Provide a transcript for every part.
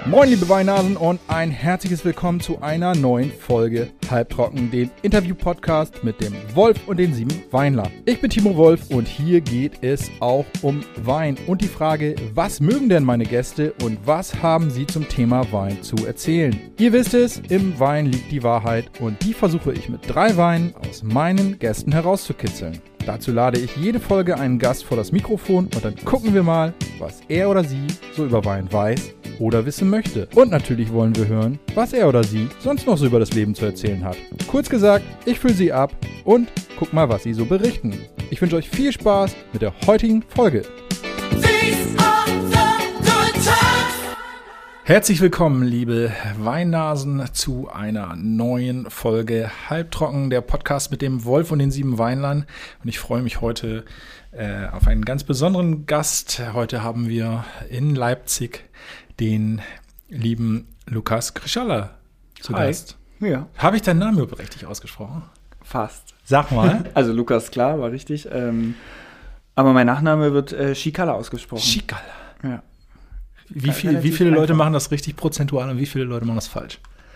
Moin liebe Weinnasen und ein herzliches Willkommen zu einer neuen Folge Halbtrocken, dem Interview-Podcast mit dem Wolf und den 7 Weinlern. Ich bin Timo Wolf und hier geht es auch um Wein und die Frage, was mögen denn meine Gäste und was haben sie zum Thema Wein zu erzählen? Ihr wisst es, im Wein liegt die Wahrheit und die versuche ich mit 3 Weinen aus meinen Gästen herauszukitzeln. Dazu lade ich jede Folge einen Gast vor das Mikrofon und dann gucken wir mal, was er oder sie so über Wein weiß oder wissen möchte. Und natürlich wollen wir hören, was er oder sie sonst noch so über das Leben zu erzählen hat. Kurz gesagt, ich fülle sie ab und guck mal, was sie so berichten. Ich wünsche euch viel Spaß mit der heutigen Folge. Herzlich willkommen, liebe Weinnasen, zu einer neuen Folge Halbtrocken, der Podcast mit dem Wolf und den 7 Weinlern. Und ich freue mich heute auf einen ganz besonderen Gast. Heute haben wir in Leipzig den lieben Lukas Krischalla zu Gast. Ja. Habe ich deinen Namen überhaupt richtig ausgesprochen? Fast. Sag mal. Also Lukas, klar, war richtig. Aber mein Nachname wird Schikala ausgesprochen. Schikala. Ja. Wie viele Leute machen das richtig prozentual und wie viele Leute machen das falsch?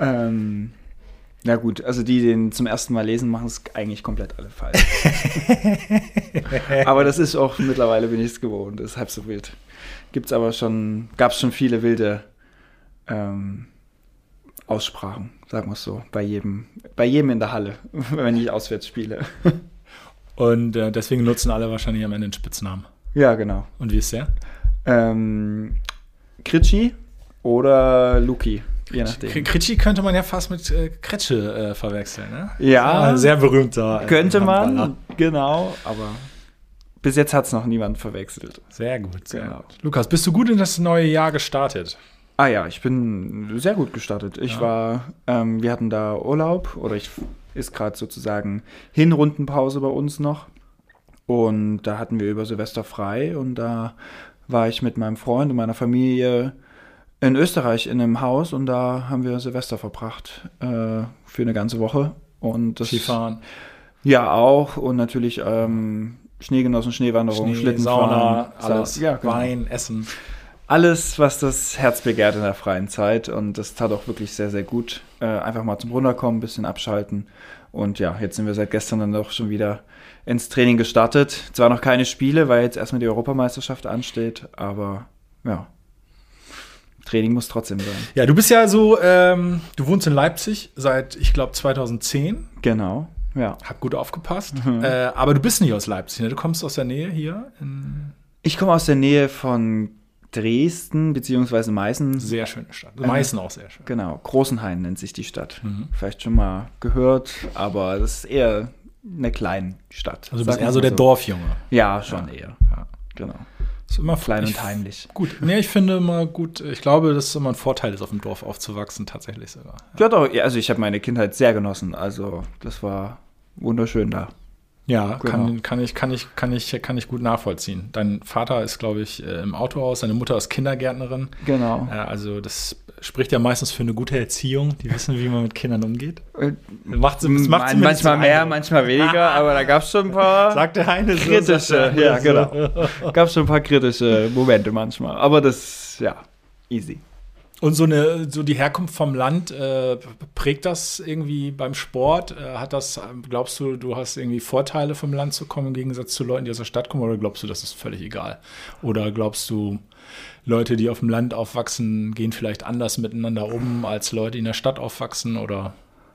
Na gut, also die den zum ersten Mal lesen, machen es eigentlich komplett alle falsch. Aber das ist auch, mittlerweile bin ich es gewohnt, ist halb so wild. Gab es schon viele wilde Aussprachen, sagen wir es so, bei jedem in der Halle, wenn ich auswärts spiele. Und deswegen nutzen alle wahrscheinlich am Ende einen Spitznamen. Ja, genau. Und wie ist der? Kritschi oder Luki, je nachdem. Kritschi könnte man ja fast mit Kretsche verwechseln, ne? Ja. Sehr berühmter. Könnte Handballer. man, genau, aber bis jetzt hat es noch niemand verwechselt. Sehr gut, sehr Genau. gut. Lukas, bist du gut in das neue Jahr gestartet? Ah ja, ich bin sehr gut gestartet. Wir hatten da Urlaub, ist gerade sozusagen Hinrundenpause bei uns noch. Und da hatten wir über Silvester frei und da war ich mit meinem Freund und meiner Familie in Österreich in einem Haus und da haben wir Silvester verbracht für eine ganze Woche. Und das Skifahren. Ja, auch. Und natürlich Schneegenossen, Schneewanderung, Schlittenfahren. Sauna, alles. Ja, genau. Wein, Essen. Alles, was das Herz begehrt in der freien Zeit. Und das tat auch wirklich sehr, sehr gut. Einfach mal zum Runterkommen, ein bisschen abschalten. Und ja, jetzt sind wir seit gestern dann doch schon wieder ins Training gestartet. Zwar noch keine Spiele, weil jetzt erstmal die Europameisterschaft ansteht. Aber ja, Training muss trotzdem sein. Ja, du bist ja so, du wohnst in Leipzig seit, ich glaube, 2010. Genau, ja. Hab gut aufgepasst. Aber du bist nicht aus Leipzig, ne? Du kommst aus der Nähe hier. Ich komme aus der Nähe von Dresden bzw. Meißen. Sehr schöne Stadt. Meißen auch sehr schön. Genau, Großenhain nennt sich die Stadt. Vielleicht schon mal gehört, aber das ist eher eine kleine Stadt. Also du bist eher so der Dorfjunge. Ja, schon eher. Ja. Genau. Ist immer klein und heimlich. Gut. Nee, ich finde immer gut. Ich glaube, dass es immer ein Vorteil ist, auf dem Dorf aufzuwachsen, tatsächlich sogar. Ja, doch. Also ich habe meine Kindheit sehr genossen. Also das war wunderschön da. Ja, genau. kann ich gut nachvollziehen. Dein Vater ist, glaube ich, im Autohaus, deine Mutter ist Kindergärtnerin. Genau. Also das spricht ja meistens für eine gute Erziehung. Die wissen, wie man mit Kindern umgeht. Manchmal mehr, manchmal weniger, aber da gab es schon ein paar Sagt der Heine so. kritische, ja, genau. Gab schon ein paar kritische Momente manchmal. Aber das, ja, easy. Und so die Herkunft vom Land, prägt das irgendwie beim Sport? Glaubst du hast irgendwie Vorteile vom Land zu kommen im Gegensatz zu Leuten, die aus der Stadt kommen, oder glaubst du, das ist völlig egal? Oder glaubst du, Leute, die auf dem Land aufwachsen, gehen vielleicht anders miteinander um als Leute, die in der Stadt aufwachsen, oder?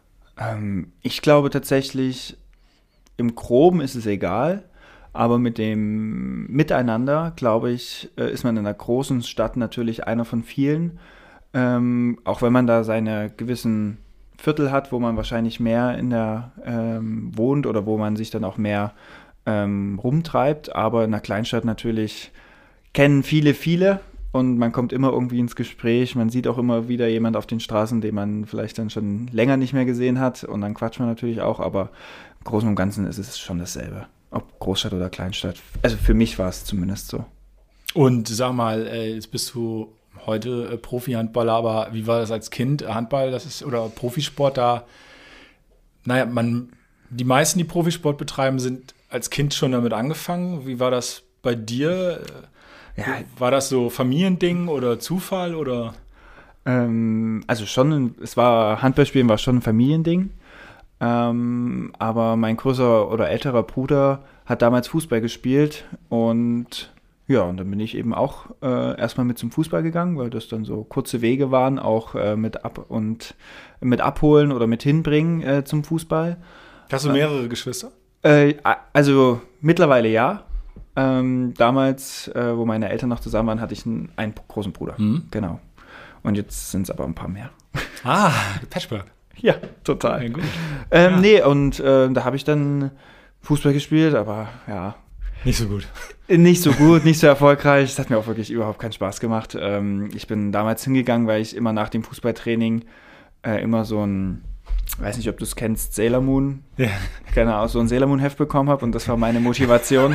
Ich glaube tatsächlich, im Groben ist es egal, aber mit dem Miteinander, glaube ich, ist man in einer großen Stadt natürlich einer von vielen. Auch wenn man da seine gewissen Viertel hat, wo man wahrscheinlich mehr wohnt oder wo man sich dann auch mehr rumtreibt. Aber in einer Kleinstadt natürlich kennen viele und man kommt immer irgendwie ins Gespräch. Man sieht auch immer wieder jemand auf den Straßen, den man vielleicht dann schon länger nicht mehr gesehen hat. Und dann quatscht man natürlich auch, aber im Großen und Ganzen ist es schon dasselbe. Ob Großstadt oder Kleinstadt. Also für mich war es zumindest so. Und sag mal, jetzt bist du heute Profi-Handballer, aber wie war das als Kind? Handball, oder Profisport da? Naja, die meisten, die Profisport betreiben, sind als Kind schon damit angefangen. Wie war das bei dir? Ja. War das so Familiending oder Zufall oder? Also schon, Handballspielen war schon ein Familiending. Aber mein größerer oder älterer Bruder hat damals Fußball gespielt und ja, und dann bin ich eben auch erstmal mit zum Fußball gegangen, weil das dann so kurze Wege waren, auch mit abholen oder mit hinbringen zum Fußball. Hast du mehrere Geschwister? Also mittlerweile ja. Damals, wo meine Eltern noch zusammen waren, hatte ich einen großen Bruder. Genau. Und jetzt sind es aber ein paar mehr. Ah, Patchwork. Ja, total. Ja, gut. Nee, und da habe ich dann Fußball gespielt, aber ja. Nicht so gut. Nicht so gut, nicht so erfolgreich. Es hat mir auch wirklich überhaupt keinen Spaß gemacht. Ich bin damals hingegangen, weil ich immer nach dem Fußballtraining immer so ein, weiß nicht, ob du es kennst, Sailor Moon. Ja. Genau, so ein Sailor Moon Heft bekommen habe und das war meine Motivation.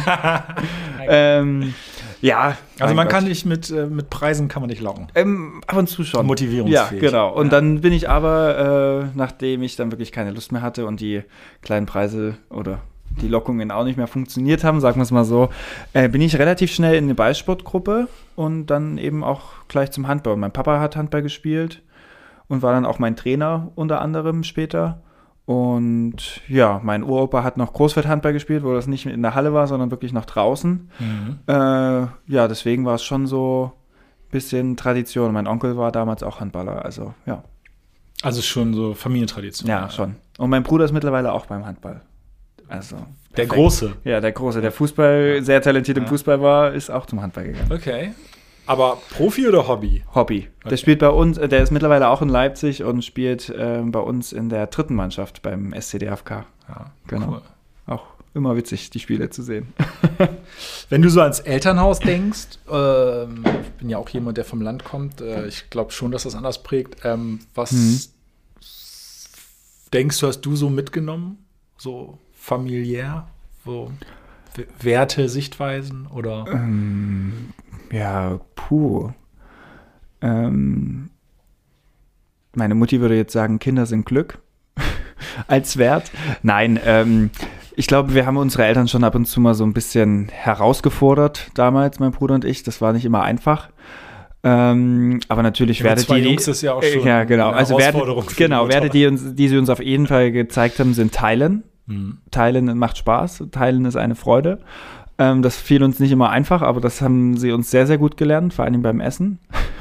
Ja. Also man kann dich mit Preisen kann man dich locken. Ab und zu schon. Motivierungsfähig. Ja, genau. Und dann bin ich aber, nachdem ich dann wirklich keine Lust mehr hatte und die kleinen Preise oder die Lockungen auch nicht mehr funktioniert haben, sagen wir es mal so, bin ich relativ schnell in eine Ballsportgruppe und dann eben auch gleich zum Handball. Und mein Papa hat Handball gespielt und war dann auch mein Trainer unter anderem später. Und ja, mein Uropa hat noch Großfeldhandball gespielt, wo das nicht in der Halle war, sondern wirklich noch draußen. Ja, deswegen war es schon so ein bisschen Tradition. Mein Onkel war damals auch Handballer, also ja. Also schon so Familientradition. Ja, schon. Und mein Bruder ist mittlerweile auch beim Handball. Also der Große. Ja, der Große, der Fußball, sehr talentiert im Fußball war, ist auch zum Handball gegangen. Okay. Aber Profi oder Hobby? Hobby. Okay. Der spielt bei uns, der ist mittlerweile auch in Leipzig und spielt bei uns in der 3. Mannschaft beim SCDFK. Ja, genau. Cool. Auch immer witzig, die Spiele zu sehen. Wenn du so ans Elternhaus denkst, ich bin ja auch jemand, der vom Land kommt, ich glaube schon, dass das anders prägt. Was denkst du, hast du so mitgenommen? So familiär? So Werte, Sichtweisen oder? Ja, puh. Meine Mutti würde jetzt sagen, Kinder sind Glück als Wert. Nein, ich glaube, wir haben unsere Eltern schon ab und zu mal so ein bisschen herausgefordert damals, mein Bruder und ich. Das war nicht immer einfach. Aber natürlich werdet zwei die Jungs ist ja auch schon ja, genau. eine Also Herausforderung für Werte, die sie uns auf jeden Fall gezeigt haben, sind Teilen. Teilen macht Spaß, Teilen ist eine Freude. Das fiel uns nicht immer einfach, aber das haben sie uns sehr, sehr gut gelernt, vor allem beim Essen.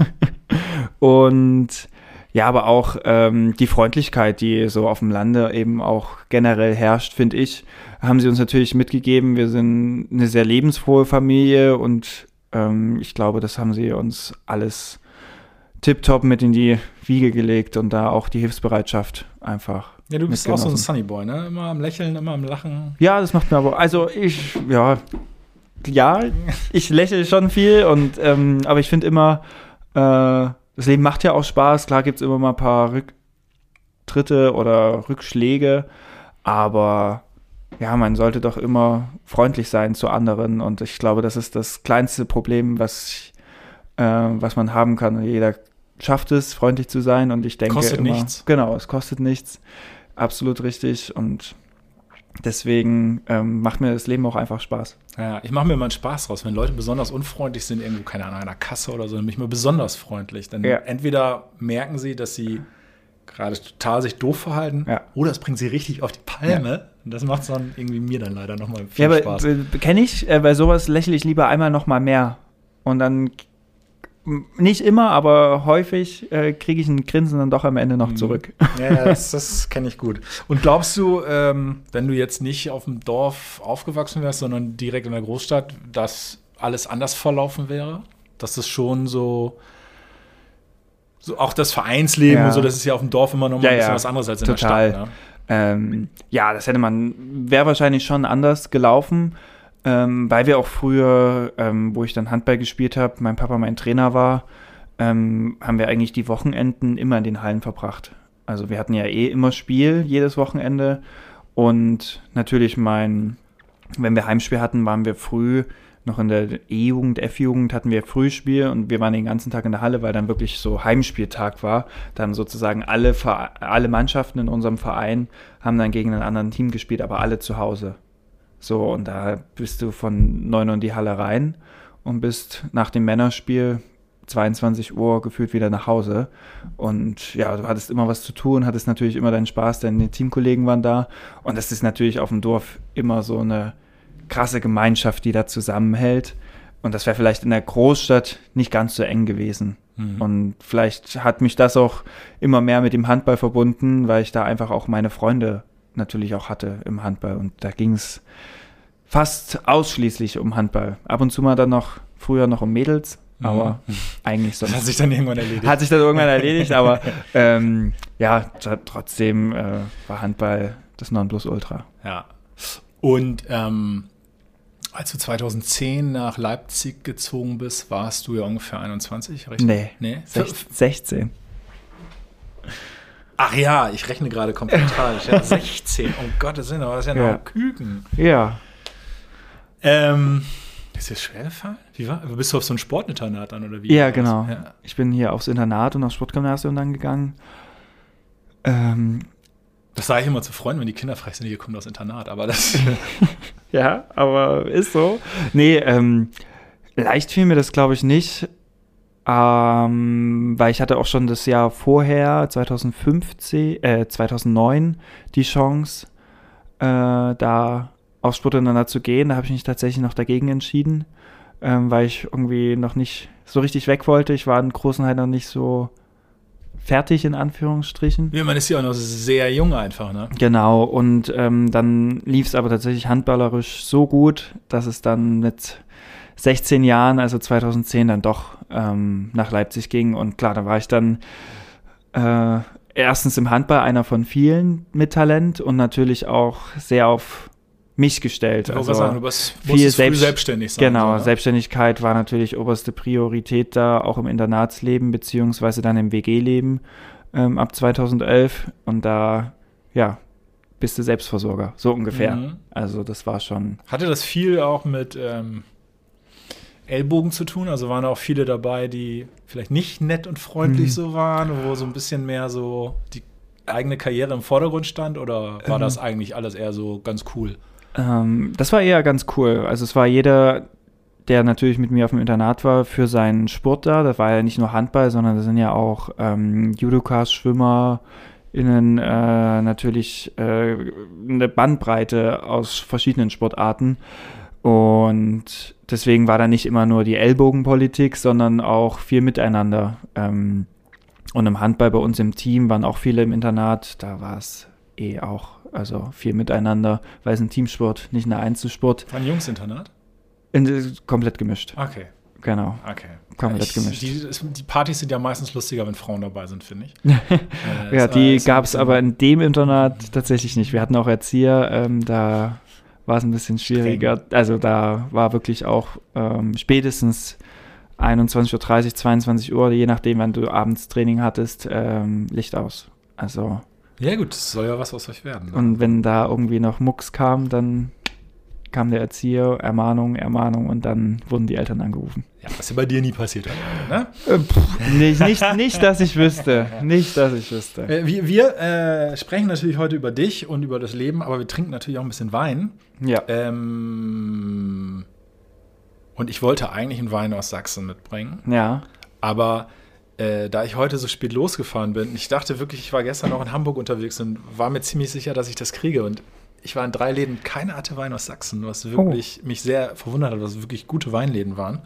Und ja, aber auch die Freundlichkeit, die so auf dem Lande eben auch generell herrscht, finde ich, haben sie uns natürlich mitgegeben. Wir sind eine sehr lebensfrohe Familie und ich glaube, das haben sie uns alles tipptopp mit in die Wiege gelegt und da auch die Hilfsbereitschaft einfach. Ja, du bist auch so ein Sunnyboy, ne? Immer am Lächeln, immer am Lachen. Ja, das macht mir aber, also ich lächle schon viel und aber ich finde immer, das Leben macht ja auch Spaß. Klar gibt es immer mal ein paar Rücktritte oder Rückschläge, aber ja, man sollte doch immer freundlich sein zu anderen und ich glaube, das ist das kleinste Problem, was man haben kann. Jeder schafft es, freundlich zu sein und ich denke kostet immer, nichts. Genau, es kostet nichts. Absolut richtig und deswegen macht mir das Leben auch einfach Spaß. Ja, ich mache mir immer einen Spaß draus. Wenn Leute besonders unfreundlich sind, irgendwo, keine Ahnung, an einer Kasse oder so, dann bin ich mal besonders freundlich. Dann entweder merken sie, dass sie gerade total sich doof verhalten, oder es bringt sie richtig auf die Palme. Ja. Und das macht es dann irgendwie mir dann leider nochmal viel Spaß. Kenne ich, bei sowas lächle ich lieber einmal nochmal mehr. Und dann nicht immer, aber häufig kriege ich ein Grinsen dann doch am Ende noch zurück. Ja, das kenne ich gut. Und glaubst du, wenn du jetzt nicht auf dem Dorf aufgewachsen wärst, sondern direkt in der Großstadt, dass alles anders verlaufen wäre? Dass das schon so auch das Vereinsleben und so, das ist ja auf dem Dorf immer noch mal ein bisschen was anderes als in der Stadt. Ne? Das wäre wahrscheinlich schon anders gelaufen. Weil wir auch früher, wo ich dann Handball gespielt habe, mein Papa mein Trainer war, haben wir eigentlich die Wochenenden immer in den Hallen verbracht. Also wir hatten ja immer Spiel, jedes Wochenende. Und natürlich wenn wir Heimspiel hatten, waren wir früh, noch in der E-Jugend, F-Jugend hatten wir Frühspiel und wir waren den ganzen Tag in der Halle, weil dann wirklich so Heimspieltag war. Dann sozusagen alle Mannschaften in unserem Verein haben dann gegen ein anderes Team gespielt, aber alle zu Hause. So, und da bist du von 9 Uhr in die Halle rein und bist nach dem Männerspiel 22 Uhr gefühlt wieder nach Hause. Und ja, du hattest immer was zu tun, hattest natürlich immer deinen Spaß, deine Teamkollegen waren da. Und das ist natürlich auf dem Dorf immer so eine krasse Gemeinschaft, die da zusammenhält. Und das wäre vielleicht in der Großstadt nicht ganz so eng gewesen. Und vielleicht hat mich das auch immer mehr mit dem Handball verbunden, weil ich da einfach auch meine Freunde natürlich auch hatte im Handball. Und da ging es fast ausschließlich um Handball. Ab und zu mal dann früher noch um Mädels, aber eigentlich sonst. Das hat sich dann irgendwann erledigt. Aber trotzdem war Handball das Nonplusultra. Ja. Und als du 2010 nach Leipzig gezogen bist, warst du ja ungefähr 21, richtig? Nee? 16. Ach ja, ich rechne gerade komplett falsch. Ja, 16, um Gottes Willen, aber das ist ja noch ein Küken. Ja. Ist dir schwer gefallen? Bist du auf so ein Sportinternat dann, oder wie? Ja, genau. Ja. Ich bin hier aufs Internat und aufs Sportgymnasium dann gegangen. Das sage ich immer zu Freunden, wenn die Kinder frech sind, hier kommt aus Internat, aber das... Ja, aber ist so. Nee, leicht fiel mir das, glaube ich, nicht, weil ich hatte auch schon das Jahr vorher, 2009, die Chance, da aufs Sportinternat zu gehen. Da habe ich mich tatsächlich noch dagegen entschieden, weil ich irgendwie noch nicht so richtig weg wollte. Ich war in Großenhain noch nicht so fertig, in Anführungsstrichen. Ja, man ist ja auch noch sehr jung einfach, ne? Genau, und dann lief es aber tatsächlich handballerisch so gut, dass es dann mit 16 Jahren, also 2010, dann doch nach Leipzig ging. Und klar, da war ich dann erstens im Handball einer von vielen mit Talent und natürlich auch sehr auf mich gestellt. Also sagen, du musstest früh selbstständig sein. Genau, so, ne? Selbstständigkeit war natürlich oberste Priorität da, auch im Internatsleben beziehungsweise dann im WG-Leben ab 2011. Und da, ja, bist du Selbstversorger, so ungefähr. Also das war schon... Hatte das viel auch mit Ellbogen zu tun? Also waren auch viele dabei, die vielleicht nicht nett und freundlich so waren, wo so ein bisschen mehr so die eigene Karriere im Vordergrund stand? Oder war das eigentlich alles eher so ganz cool? Das war eher ganz cool. Also es war jeder, der natürlich mit mir auf dem Internat war, für seinen Sport da. Das war ja nicht nur Handball, sondern das sind ja auch Judokas, SchwimmerInnen, natürlich eine Bandbreite aus verschiedenen Sportarten. Und deswegen war da nicht immer nur die Ellbogenpolitik, sondern auch viel Miteinander. Und im Handball bei uns im Team waren auch viele im Internat. Da war es auch, also viel miteinander, weil es ein Teamsport, nicht ein Einzelsport. War ein Jungsinternat? Komplett gemischt. Okay. Genau. Okay. Komplett gemischt. Die Partys sind ja meistens lustiger, wenn Frauen dabei sind, finde ich. Ja, die gab es aber in dem Internat tatsächlich nicht. Wir hatten auch Erzieher, da war es ein bisschen schwieriger. Streng. Also da war wirklich auch spätestens 21:30 Uhr, 22 Uhr, je nachdem, wann du abends Training hattest, Licht aus. Also... Ja gut, das soll ja was aus euch werden. Ne? Und wenn da irgendwie noch Mucks kam, dann kam der Erzieher, Ermahnung und dann wurden die Eltern angerufen. Ja, was ja bei dir nie passiert hat, ne? Nicht, dass ich wüsste. Nicht, dass ich wüsste. Wir sprechen natürlich heute über dich und über das Leben, aber wir trinken natürlich auch ein bisschen Wein. Ja. Und ich wollte eigentlich einen Wein aus Sachsen mitbringen. Ja. Aber da ich heute so spät losgefahren bin, ich dachte wirklich, ich war gestern noch in Hamburg unterwegs und war mir ziemlich sicher, dass ich das kriege. Und ich war in 3 Läden, keiner hatte Wein aus Sachsen, was wirklich mich sehr verwundert hat, was wirklich gute Weinläden waren.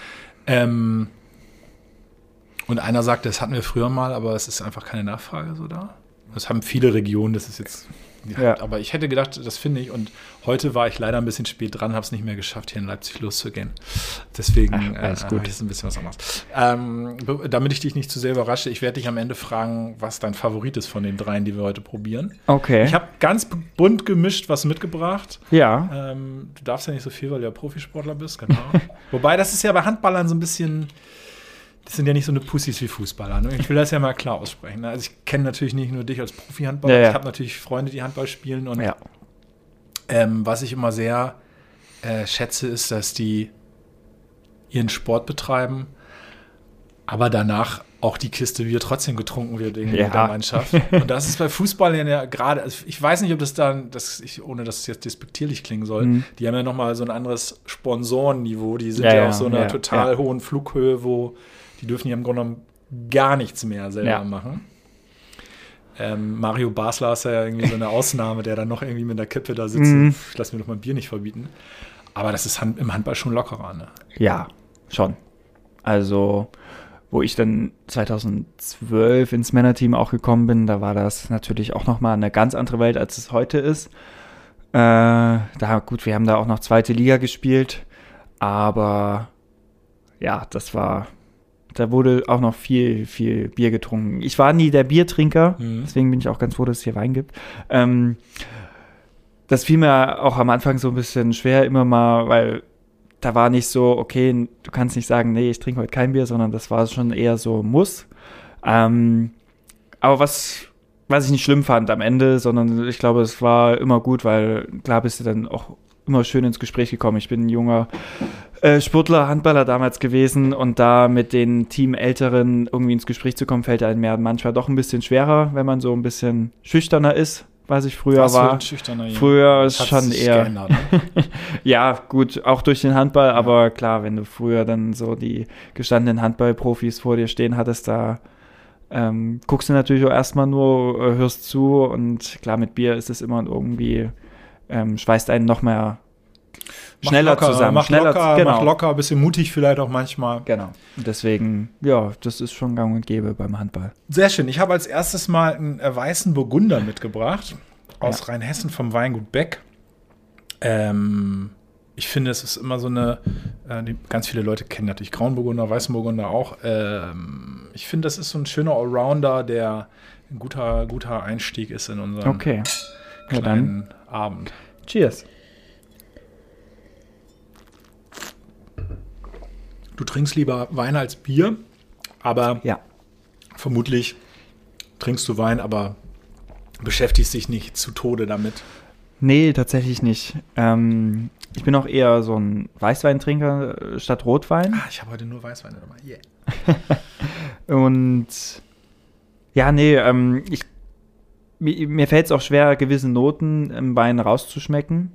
Und einer sagte, das hatten wir früher mal, aber es ist einfach keine Nachfrage so da. Das haben viele Regionen, das ist jetzt... Ja. Aber ich hätte gedacht, das finde ich. Und heute war ich leider ein bisschen spät dran, habe es nicht mehr geschafft, hier in Leipzig loszugehen. Deswegen gut. Ist ein bisschen was anderes. Damit ich dich nicht zu sehr überrasche, ich werde dich am Ende fragen, was dein Favorit ist von den 3, die wir heute probieren. Okay. Ich habe ganz bunt gemischt was mitgebracht. Ja. Du darfst ja nicht so viel, weil du ja Profisportler bist, genau. Wobei, das ist ja bei Handballern so ein bisschen... Das sind ja nicht so eine Pussys wie Fußballer. Ne? Ich will das ja mal klar aussprechen. Ne? Also ich kenne natürlich nicht nur dich als Profi-Handballer. Ja. Ich habe natürlich Freunde, die Handball spielen. Und was ich immer sehr schätze, ist, dass die ihren Sport betreiben, aber danach auch die Kiste Bier trotzdem getrunken wird in der Mannschaft. Und das ist bei Fußballern ja gerade, also ich weiß nicht, ob das dann, ohne dass es jetzt despektierlich klingen soll, die haben ja nochmal so ein anderes Sponsorenniveau. Die sind ja auf so einer total hohen Flughöhe, wo Die dürfen ja im Grunde genommen gar nichts mehr selber machen. Mario Basler ist ja irgendwie so eine Ausnahme, der dann noch irgendwie mit der Kippe da sitzt. Ich lass mir doch mein Bier nicht verbieten. Aber das ist im Handball schon lockerer, ne? Ja, schon. Also, wo ich dann 2012 ins Männerteam auch gekommen bin, da war das natürlich auch nochmal eine ganz andere Welt, als es heute ist. Wir haben da auch noch zweite Liga gespielt, aber ja, da wurde auch noch viel, viel Bier getrunken. Ich war nie der Biertrinker, deswegen bin ich auch ganz froh, dass es hier Wein gibt. Das fiel mir auch am Anfang so ein bisschen schwer, immer mal, weil da war nicht so, okay, du kannst nicht sagen, nee, ich trinke heute kein Bier, sondern das war schon eher so Muss. Aber was ich nicht schlimm fand am Ende, sondern ich glaube, es war immer gut, weil klar bist du dann auch immer schön ins Gespräch gekommen. Ich bin ein junger Sportler, Handballer damals gewesen und da mit den Teamälteren irgendwie ins Gespräch zu kommen, fällt einem manchmal doch ein bisschen schwerer, wenn man so ein bisschen schüchterner ist, was ich früher war. Früher ist schon eher geändert, ne? Ja, gut, auch durch den Handball, aber klar, wenn du früher dann so die gestandenen Handballprofis vor dir stehen hattest, da guckst du natürlich auch erstmal nur, hörst zu und klar, mit Bier ist es immer irgendwie, schweißt einen noch mehr schneller zusammen. Macht locker, ein bisschen mutig vielleicht auch manchmal. Genau. Und deswegen, ja, das ist schon gang und gäbe beim Handball. Sehr schön. Ich habe als erstes mal einen weißen Burgunder mitgebracht aus Rheinhessen vom Weingut Beck. Ich finde, es ist immer so eine, ganz viele Leute kennen natürlich Grauenburgunder, Weißenburgunder auch. Ich finde, das ist so ein schöner Allrounder, der ein guter Einstieg ist in unseren kleinen Abend. Cheers. Du trinkst lieber Wein als Bier, aber vermutlich trinkst du Wein, aber beschäftigst dich nicht zu Tode damit. Nee, tatsächlich nicht. Ich bin auch eher so ein Weißweintrinker statt Rotwein. Ich habe heute nur Weißwein dabei. Yeah. Und ja, nee, mir fällt es auch schwer, gewisse Noten im Wein rauszuschmecken.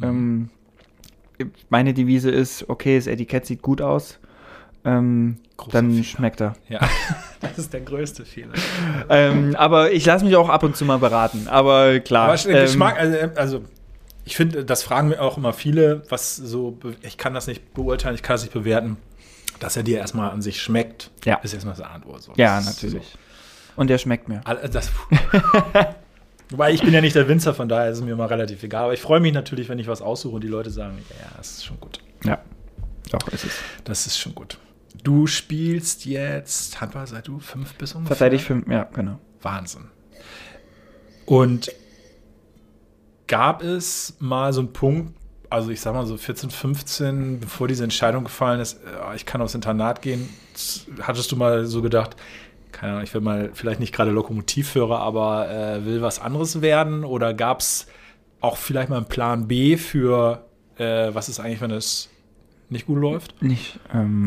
Meine Devise ist, okay, das Etikett sieht gut aus, dann Fehler. Schmeckt er. Ja, das ist der größte Fehler. Aber ich lasse mich auch ab und zu mal beraten. Aber klar. Aber Geschmack, also ich finde, das fragen mir auch immer viele, ich kann das nicht beurteilen, ich kann das nicht bewerten, dass er dir erstmal an sich schmeckt. Ja. Ist erstmal das Antwort. So. Ja, natürlich. So. Und der schmeckt mir. Wobei, ich bin ja nicht der Winzer, von daher ist es mir mal relativ egal. Aber ich freue mich natürlich, wenn ich was aussuche und die Leute sagen, ja, das ist schon gut. Ja, doch, ist es. Das ist schon gut. Du spielst jetzt Handball, seit du 5 bist ungefähr? Seit ich 5, ja, genau. Wahnsinn. Und gab es mal so einen Punkt, also ich sag mal so 14, 15, bevor diese Entscheidung gefallen ist, ich kann aufs Internat gehen, hattest du mal so gedacht, keine Ahnung, ich will mal vielleicht nicht gerade Lokomotivführer, aber will was anderes werden? Oder gab es auch vielleicht mal einen Plan B für, was ist eigentlich, wenn es nicht gut läuft? Nicht,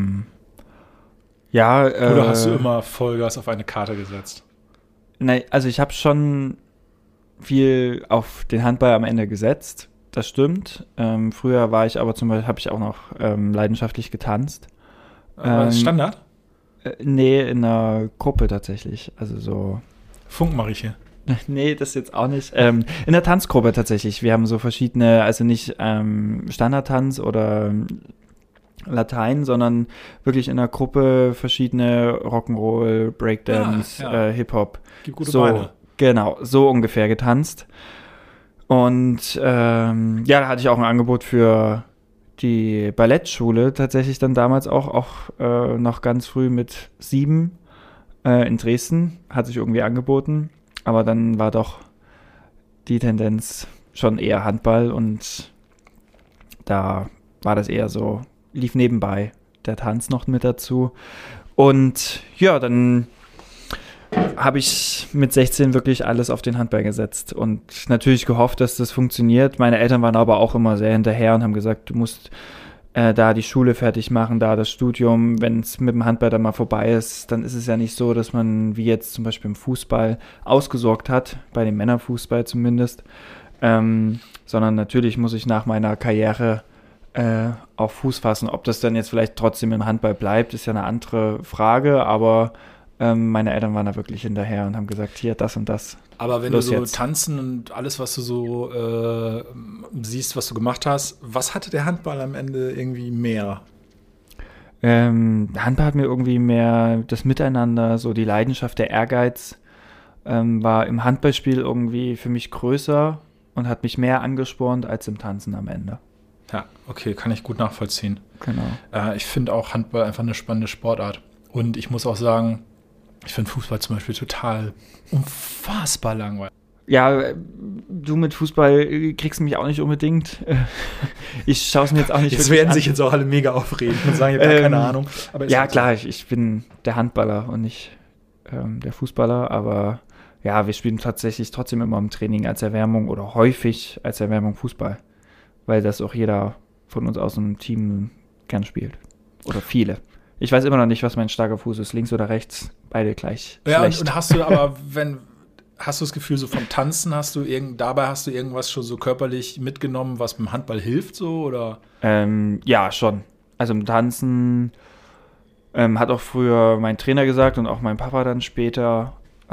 ja. Oder hast du immer Vollgas auf eine Karte gesetzt? Nein, also ich habe schon viel auf den Handball am Ende gesetzt, das stimmt. Früher war ich aber zum Beispiel, habe ich auch noch leidenschaftlich getanzt. Standard? Nee, in einer Gruppe tatsächlich. Also so. Funkmarieche. Nee, das jetzt auch nicht. In der Tanzgruppe tatsächlich. Wir haben so verschiedene, also nicht Standardtanz oder Latein, sondern wirklich in der Gruppe verschiedene Rock'n'Roll, Breakdance, Hip-Hop. Gibt gute Beine. Genau, so ungefähr getanzt. Und da hatte ich auch ein Angebot für die Ballettschule tatsächlich dann damals auch noch ganz früh mit 7 in Dresden, hat sich irgendwie angeboten, aber dann war doch die Tendenz schon eher Handball und da war das eher so, lief nebenbei der Tanz noch mit dazu und ja, dann habe ich mit 16 wirklich alles auf den Handball gesetzt und natürlich gehofft, dass das funktioniert. Meine Eltern waren aber auch immer sehr hinterher und haben gesagt, du musst da die Schule fertig machen, da das Studium. Wenn es mit dem Handball dann mal vorbei ist, dann ist es ja nicht so, dass man wie jetzt zum Beispiel im Fußball ausgesorgt hat, bei dem Männerfußball zumindest, sondern natürlich muss ich nach meiner Karriere auf Fuß fassen. Ob das dann jetzt vielleicht trotzdem im Handball bleibt, ist ja eine andere Frage, aber meine Eltern waren da wirklich hinterher und haben gesagt, hier, das und das. Aber wenn du so tanzen und alles, was du so siehst, was du gemacht hast, was hatte der Handball am Ende irgendwie mehr? Handball hat mir irgendwie mehr das Miteinander, so die Leidenschaft, der Ehrgeiz war im Handballspiel irgendwie für mich größer und hat mich mehr angespornt als im Tanzen am Ende. Ja, okay, kann ich gut nachvollziehen. Genau. Ich finde auch Handball einfach eine spannende Sportart. Und ich muss auch sagen, ich finde Fußball zum Beispiel total unfassbar langweilig. Ja, du mit Fußball kriegst mich auch nicht unbedingt. Ich schaue es mir jetzt auch nicht Jetzt werden sich jetzt auch alle mega aufregen und sagen, ich habe gar keine Ahnung. Aber ja, klar, ich bin der Handballer und nicht der Fußballer. Aber ja, wir spielen tatsächlich trotzdem immer im Training als Erwärmung oder häufig als Erwärmung Fußball. Weil das auch jeder von uns aus dem Team gern spielt. Oder viele. Ich weiß immer noch nicht, was mein starker Fuß ist, links oder rechts, beide gleich schlecht. Und hast du aber, hast du das Gefühl, so vom Tanzen dabei hast du irgendwas schon so körperlich mitgenommen, was beim Handball hilft, so, oder? Ja, schon. Also im Tanzen hat auch früher mein Trainer gesagt und auch mein Papa dann später,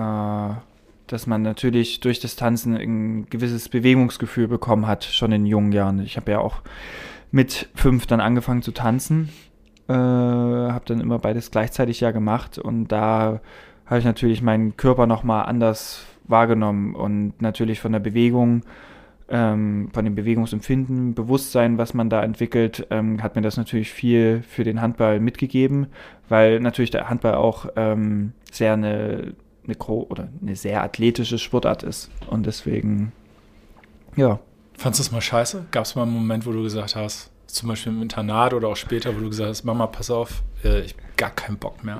dass man natürlich durch das Tanzen ein gewisses Bewegungsgefühl bekommen hat, schon in jungen Jahren. Ich habe ja auch mit 5 dann angefangen zu tanzen, habe dann immer beides gleichzeitig ja gemacht und da habe ich natürlich meinen Körper nochmal anders wahrgenommen und natürlich von der Bewegung, von dem Bewegungsempfinden, Bewusstsein, was man da entwickelt, hat mir das natürlich viel für den Handball mitgegeben, weil natürlich der Handball auch sehr eine sehr athletische Sportart ist und deswegen, ja. Fandest du das mal scheiße? Gab es mal einen Moment, wo du gesagt hast, zum Beispiel im Internat oder auch später, wo du gesagt hast, Mama, pass auf, ich hab gar keinen Bock mehr?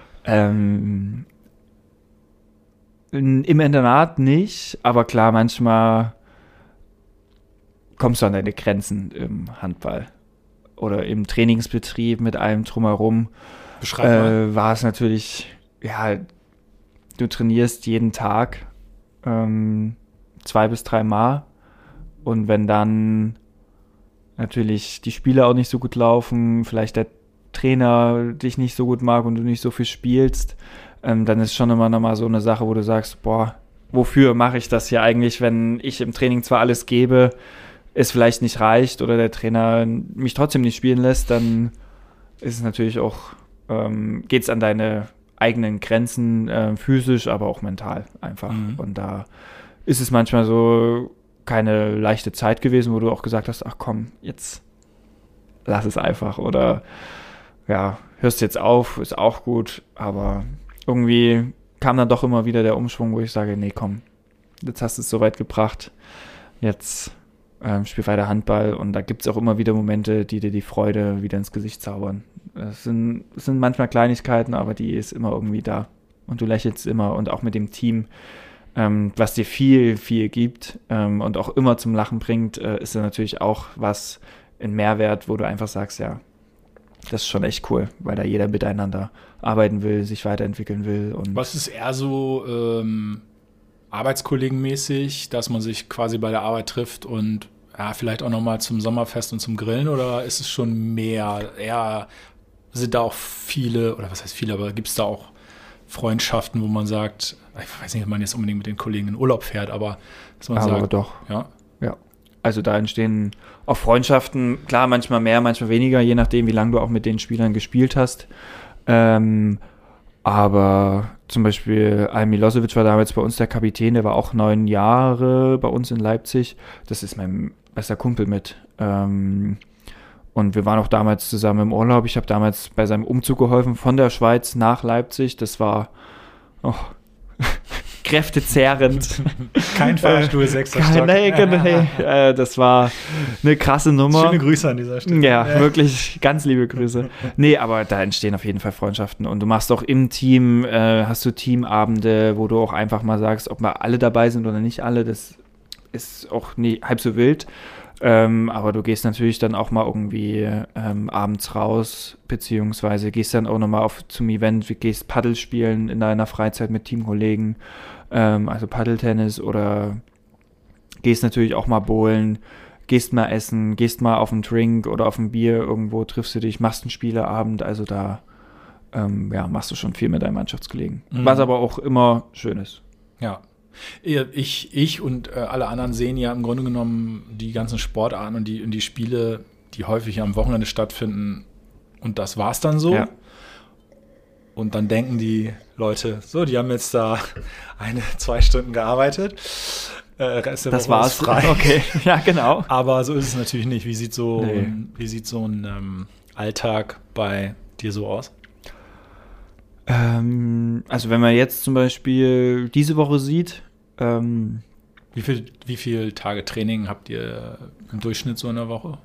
Im Internat nicht, aber klar, manchmal kommst du an deine Grenzen im Handball oder im Trainingsbetrieb mit allem drumherum. Beschreib mal. War es natürlich, ja, du trainierst jeden Tag 2 bis 3 Mal und wenn dann natürlich die Spiele auch nicht so gut laufen, vielleicht der Trainer dich nicht so gut mag und du nicht so viel spielst, dann ist schon immer nochmal so eine Sache, wo du sagst, boah, wofür mache ich das hier eigentlich, wenn ich im Training zwar alles gebe, es vielleicht nicht reicht oder der Trainer mich trotzdem nicht spielen lässt, dann ist es natürlich auch, geht es an deine eigenen Grenzen, physisch, aber auch mental einfach. Und da ist es manchmal so keine leichte Zeit gewesen, wo du auch gesagt hast, ach komm, jetzt lass es einfach oder ja, hörst jetzt auf, ist auch gut, aber irgendwie kam dann doch immer wieder der Umschwung, wo ich sage, nee, komm, jetzt hast du es so weit gebracht, jetzt spiel weiter Handball und da gibt es auch immer wieder Momente, die dir die Freude wieder ins Gesicht zaubern. Es sind manchmal Kleinigkeiten, aber die ist immer irgendwie da und du lächelst immer und auch mit dem Team, was dir viel, viel gibt und auch immer zum Lachen bringt, ist dann natürlich auch was, ein Mehrwert, wo du einfach sagst, ja, das ist schon echt cool, weil da jeder miteinander arbeiten will, sich weiterentwickeln will. Und was ist eher so arbeitskollegenmäßig, dass man sich quasi bei der Arbeit trifft und ja, vielleicht auch nochmal zum Sommerfest und zum Grillen oder ist es schon mehr, eher sind da auch viele, oder was heißt viele, aber gibt es da auch Freundschaften, wo man sagt, ich weiß nicht, ob man jetzt unbedingt mit den Kollegen in Urlaub fährt, aber dass man sagt, doch. Ja. Also da entstehen auch Freundschaften, klar, manchmal mehr, manchmal weniger, je nachdem, wie lange du auch mit den Spielern gespielt hast. Aber zum Beispiel Al Milosevic war damals bei uns der Kapitän, der war auch 9 Jahre bei uns in Leipzig. Das ist mein bester Kumpel mit. Und wir waren auch damals zusammen im Urlaub. Ich habe damals bei seinem Umzug geholfen von der Schweiz nach Leipzig. Das war kräftezehrend. Kein Fahrstuhl, 6. Stock. Nee, das war eine krasse Nummer. Schöne Grüße an dieser Stelle. Ja, wirklich ganz liebe Grüße. Nee, aber da entstehen auf jeden Fall Freundschaften. Und du machst auch im Team, hast du Teamabende, wo du auch einfach mal sagst, ob wir alle dabei sind oder nicht alle. Das ist auch nie halb so wild. Aber du gehst natürlich dann auch mal irgendwie abends raus, beziehungsweise gehst dann auch nochmal zum Event, gehst Paddel spielen in deiner Freizeit mit Teamkollegen, also Paddeltennis oder gehst natürlich auch mal bowlen, gehst mal essen, gehst mal auf einen Drink oder auf ein Bier, irgendwo triffst du dich, machst einen Spieleabend, also da machst du schon viel mit deinen Mannschaftskollegen. Was aber auch immer schön ist. Ja. Ich und alle anderen sehen ja im Grunde genommen die ganzen Sportarten und die Spiele, die häufig am Wochenende stattfinden, und das war's dann so. Ja. Und dann denken die Leute, so, die haben jetzt da 2 Stunden gearbeitet. Rest der das Woche war's. Ist frei. Okay, ja, genau. Aber so ist es natürlich nicht. Wie sieht so ein Alltag bei dir so aus? Also wenn man jetzt zum Beispiel diese Woche sieht, wie viel Tage Training habt ihr im Durchschnitt so in der Woche?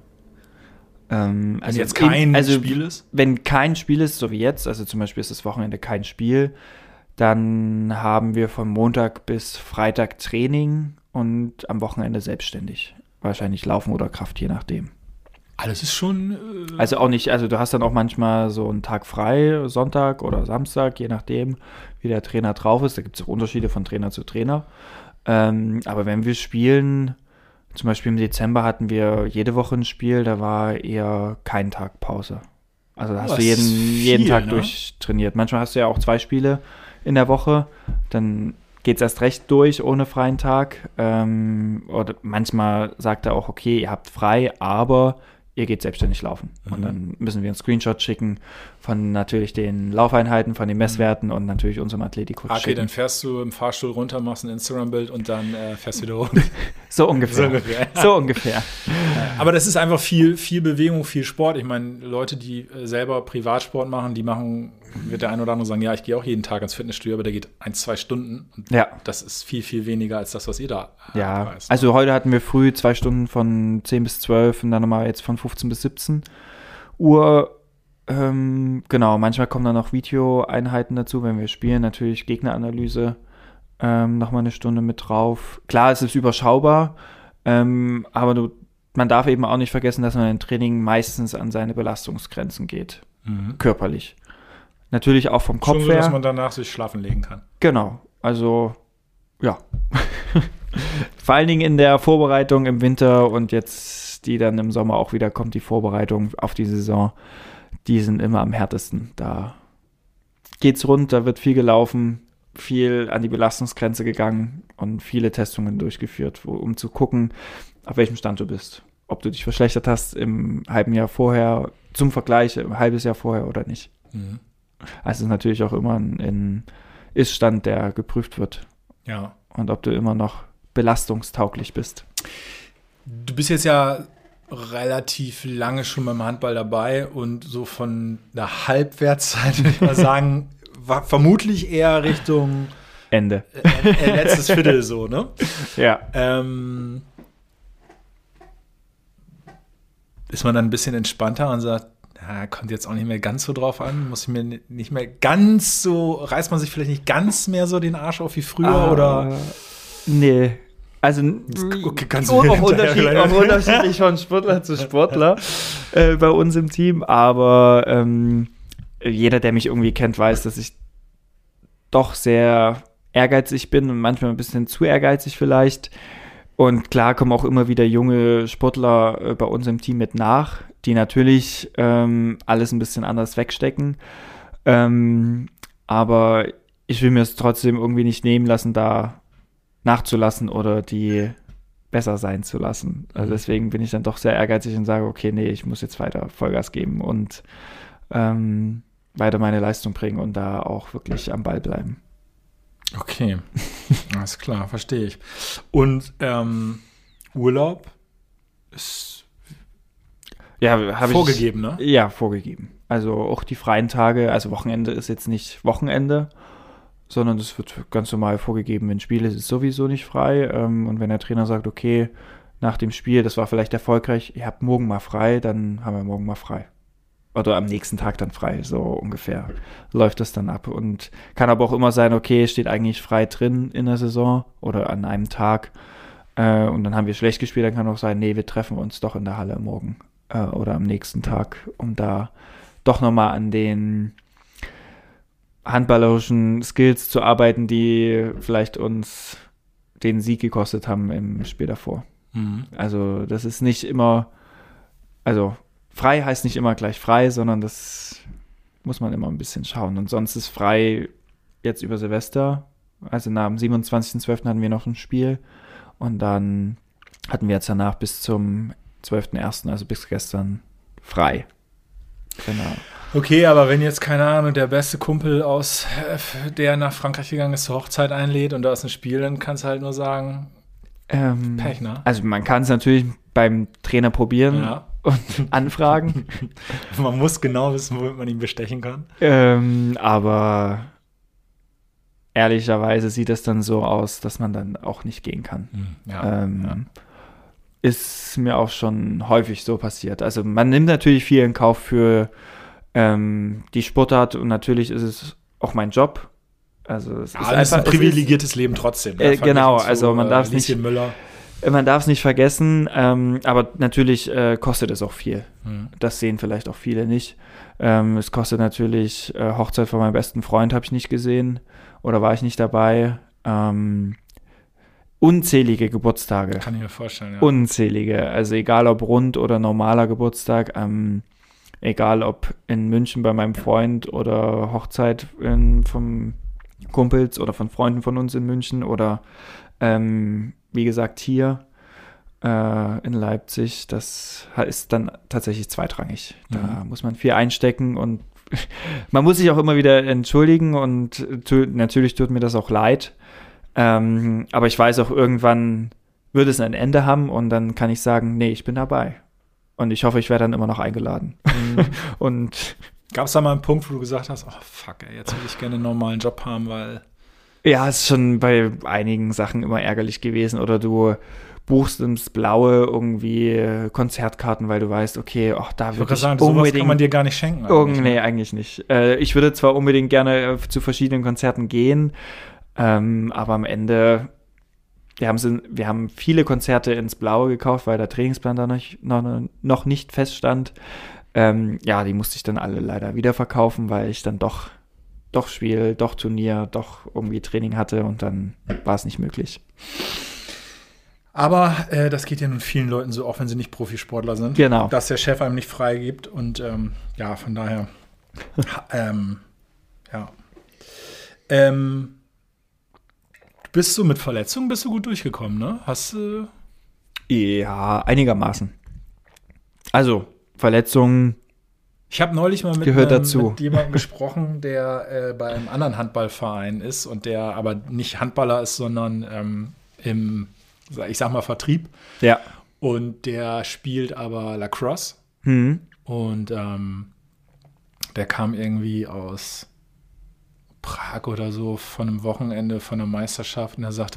Also jetzt kein Spiel ist? Wenn kein Spiel ist, so wie jetzt, also zum Beispiel ist das Wochenende kein Spiel, dann haben wir von Montag bis Freitag Training und am Wochenende selbstständig. Wahrscheinlich Laufen oder Kraft, je nachdem. Das ist schon... Also auch nicht, also du hast dann auch manchmal so einen Tag frei, Sonntag oder Samstag, je nachdem, wie der Trainer drauf ist. Da gibt es auch Unterschiede von Trainer zu Trainer. Aber wenn wir spielen, zum Beispiel im Dezember hatten wir jede Woche ein Spiel, da war eher kein Tag Pause. Also da hast du jeden Tag durchtrainiert. Manchmal hast du ja auch 2 Spiele in der Woche, dann geht es erst recht durch ohne freien Tag. Oder manchmal sagt er auch, okay, ihr habt frei, aber ihr geht selbstständig laufen. Und dann müssen wir einen Screenshot schicken von natürlich den Laufeinheiten, von den Messwerten und natürlich unserem Athletikcoach schicken. Dann fährst du im Fahrstuhl runter, machst ein Instagram-Bild und dann fährst du wieder runter. So ungefähr. So ungefähr. Aber das ist einfach viel Bewegung, viel Sport. Ich meine, Leute, die selber Privatsport machen, wird der eine oder andere sagen, ja, ich gehe auch jeden Tag ins Fitnessstudio, aber der geht 1-2 Stunden. Und das ist viel weniger als das, was ihr da weißt. Also heute hatten wir früh 2 Stunden von 10 bis 12 und dann nochmal jetzt von 15 bis 17 Uhr. Genau, manchmal kommen dann noch Videoeinheiten dazu, wenn wir spielen, natürlich Gegneranalyse nochmal eine Stunde mit drauf. Klar, es ist überschaubar, aber man darf eben auch nicht vergessen, dass man im Training meistens an seine Belastungsgrenzen geht, körperlich. Natürlich auch vom Kopf her. Schon so, dass man danach sich schlafen legen kann. Genau, also ja. Vor allen Dingen in der Vorbereitung im Winter und jetzt, die dann im Sommer auch wieder kommt, die Vorbereitung auf die Saison, die sind immer am härtesten. Da geht's rund, da wird viel gelaufen, viel an die Belastungsgrenze gegangen und viele Testungen durchgeführt, um zu gucken, auf welchem Stand du bist. Ob du dich verschlechtert hast im halben Jahr vorher, zum Vergleich, ein halbes Jahr vorher oder nicht. Also es ist natürlich auch immer ein Ist-Stand, der geprüft wird. Ja. Und ob du immer noch belastungstauglich bist. Du bist jetzt ja relativ lange schon beim Handball dabei und so von der Halbwertszeit, würde ich mal sagen, war vermutlich eher Richtung Ende. Letztes Viertel so, ne? Ja. Ist man dann ein bisschen entspannter und sagt, kommt jetzt auch nicht mehr ganz so drauf an, muss ich mir nicht mehr ganz so, reißt man sich vielleicht nicht ganz mehr so den Arsch auf wie früher, oder? Nee. Also okay, auch unterschiedlich von Sportler zu Sportler bei uns im Team, aber jeder, der mich irgendwie kennt, weiß, dass ich doch sehr ehrgeizig bin und manchmal ein bisschen zu ehrgeizig vielleicht. Und klar kommen auch immer wieder junge Sportler bei uns im Team mit nach, die natürlich alles ein bisschen anders wegstecken. Aber ich will mir es trotzdem irgendwie nicht nehmen lassen, da nachzulassen oder die besser sein zu lassen. Also deswegen bin ich dann doch sehr ehrgeizig und sage, okay, nee, ich muss jetzt weiter Vollgas geben und weiter meine Leistung bringen und da auch wirklich am Ball bleiben. Okay, alles klar, verstehe ich. Und Urlaub ist vorgegeben, ne? Ja, vorgegeben. Also auch die freien Tage, also Wochenende ist jetzt nicht Wochenende, sondern das wird ganz normal vorgegeben. Wenn Spiel ist, ist es sowieso nicht frei. Und wenn der Trainer sagt, okay, nach dem Spiel, das war vielleicht erfolgreich, ihr habt morgen mal frei, dann haben wir morgen mal frei. Oder am nächsten Tag dann frei, so ungefähr läuft das dann ab. Und kann aber auch immer sein, okay, steht eigentlich frei drin in der Saison oder an einem Tag und dann haben wir schlecht gespielt, dann kann auch sein, nee, wir treffen uns doch in der Halle morgen oder am nächsten Tag, um da doch nochmal an den handballerischen Skills zu arbeiten, die vielleicht uns den Sieg gekostet haben im Spiel davor. Also das ist nicht immer, also frei heißt nicht immer gleich frei, sondern das muss man immer ein bisschen schauen. Und sonst ist frei jetzt über Silvester, also nach dem 27.12. hatten wir noch ein Spiel und dann hatten wir jetzt danach bis zum 12.01., also bis gestern, frei. Genau. Okay, aber wenn jetzt, keine Ahnung, der beste Kumpel der nach Frankreich gegangen ist, zur Hochzeit einlädt und da ist ein Spiel, dann kannst du halt nur sagen, Pech, ne? Also man kann es natürlich beim Trainer probieren und anfragen. Man muss genau wissen, womit man ihn bestechen kann. Aber ehrlicherweise sieht es dann so aus, dass man dann auch nicht gehen kann. Ist mir auch schon häufig so passiert. Also man nimmt natürlich viel in Kauf für die Sportart und natürlich ist es auch mein Job. Also es ist einfach ein privilegiertes Leben trotzdem. Genau, also man darf es nicht vergessen, aber natürlich kostet es auch viel. Das sehen vielleicht auch viele nicht. Es kostet natürlich, Hochzeit von meinem besten Freund habe ich nicht gesehen oder war ich nicht dabei. Unzählige Geburtstage. Kann ich mir vorstellen, ja. Unzählige, also egal ob rund oder normaler Geburtstag, egal ob in München bei meinem Freund oder Hochzeit vom Kumpels oder von Freunden von uns in München oder wie gesagt hier in Leipzig, das ist dann tatsächlich zweitrangig. Da muss man viel einstecken und man muss sich auch immer wieder entschuldigen und natürlich tut mir das auch leid. Aber ich weiß auch, irgendwann wird es ein Ende haben und dann kann ich sagen, nee, ich bin dabei. Und ich hoffe, ich werde dann immer noch eingeladen. Und gab es da mal einen Punkt, wo du gesagt hast, oh fuck, ey, jetzt würde ich gerne einen normalen Job haben, weil... Ja, es ist schon bei einigen Sachen immer ärgerlich gewesen. Oder du buchst ins Blaue irgendwie Konzertkarten, weil du weißt, okay, da würde ich unbedingt... Sowas kann man dir gar nicht schenken. Nee, eigentlich nicht. Ich würde zwar unbedingt gerne zu verschiedenen Konzerten gehen, aber am Ende... Wir haben viele Konzerte ins Blaue gekauft, weil der Trainingsplan da noch nicht feststand. Die musste ich dann alle leider wieder verkaufen, weil ich dann doch Spiel, doch Turnier, doch irgendwie Training hatte und dann war es nicht möglich. Aber das geht ja nun vielen Leuten so, auch wenn sie nicht Profisportler sind. Genau. Dass der Chef einem nicht freigibt und von daher bist du mit Verletzungen gut durchgekommen, ne? Hast du? Ja, einigermaßen. Also, Verletzungen. Ich habe neulich mal mit jemandem gesprochen, der bei einem anderen Handballverein ist und der aber nicht Handballer ist, sondern im, ich sag mal, Vertrieb. Ja. Und der spielt aber Lacrosse. Und der kam irgendwie aus Prag oder so von einem Wochenende, von einer Meisterschaft und er sagte,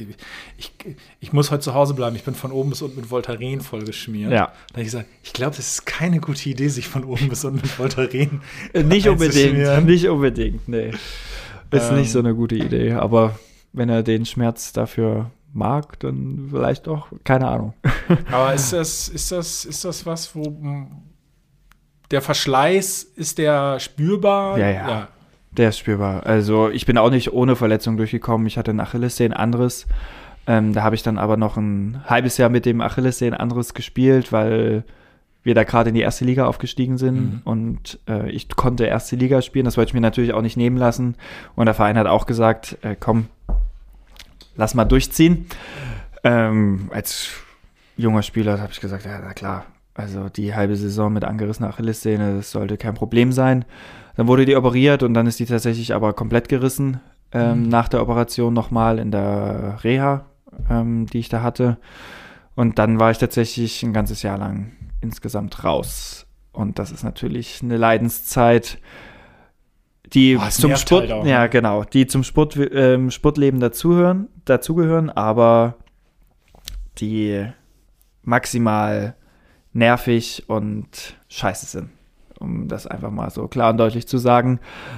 ich muss heute zu Hause bleiben, ich bin von oben bis unten mit Voltaren vollgeschmiert. Ja. Da habe ich gesagt, ich glaube, das ist keine gute Idee, sich von oben bis unten mit Voltaren nicht unbedingt, nee. Ist nicht so eine gute Idee, aber wenn er den Schmerz dafür mag, dann vielleicht auch, keine Ahnung. Aber ist das was, wo der Verschleiß, ist der spürbar? Ja. Der ist spürbar. Also ich bin auch nicht ohne Verletzung durchgekommen. Ich hatte einen Achillessehnenanriss. Da habe ich dann aber noch ein halbes Jahr mit dem Achillessehnenanriss gespielt, weil wir da gerade in die erste Liga aufgestiegen sind. Und ich konnte erste Liga spielen. Das wollte ich mir natürlich auch nicht nehmen lassen. Und der Verein hat auch gesagt, komm, lass mal durchziehen. Als junger Spieler habe ich gesagt, ja, na klar. Also die halbe Saison mit angerissener Achillessehne, das sollte kein Problem sein. Dann wurde die operiert und dann ist die tatsächlich aber komplett gerissen. Nach der Operation nochmal in der Reha, die ich da hatte. Und dann war ich tatsächlich ein ganzes Jahr lang insgesamt raus. Und das ist natürlich eine Leidenszeit, die zum Sport, halt auch, ja genau, die zum Sportleben dazugehören, aber die maximal nervig und scheiße sind, um das einfach mal so klar und deutlich zu sagen.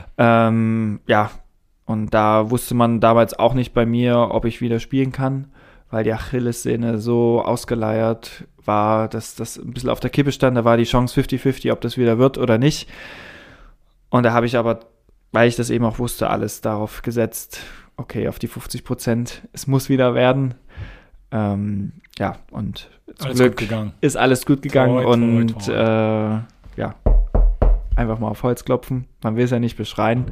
Und da wusste man damals auch nicht bei mir, ob ich wieder spielen kann, weil die Achillessehne so ausgeleiert war, dass das ein bisschen auf der Kippe stand. Da war die Chance 50-50, ob das wieder wird oder nicht. Und da habe ich aber, weil ich das eben auch wusste, alles darauf gesetzt, okay, auf die 50%, es muss wieder werden. Ja, und zum Alles Glück gut gegangen. ist alles gut gegangen. Toi, und toi. Ja, einfach mal auf Holz klopfen. Man will es ja nicht beschreien.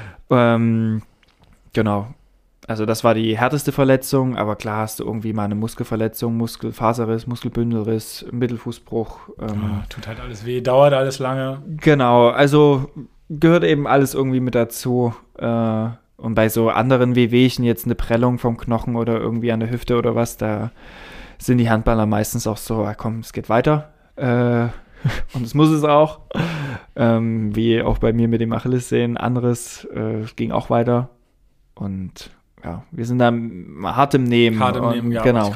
Genau. Also das war die härteste Verletzung, aber klar hast du irgendwie mal eine Muskelverletzung, Muskelfaserriss, Muskelbündelriss, Mittelfußbruch. Tut halt alles weh, dauert alles lange. Genau, also gehört eben alles irgendwie mit dazu. Und bei so anderen Wehwehchen, jetzt eine Prellung vom Knochen oder irgendwie an der Hüfte oder was, da sind die Handballer meistens auch so, komm, es geht weiter. Und es muss es auch. Wie auch bei mir mit dem Achillessehnen, anderes ging auch weiter. Und ja, wir sind da hart im Nehmen. Ja. Genau.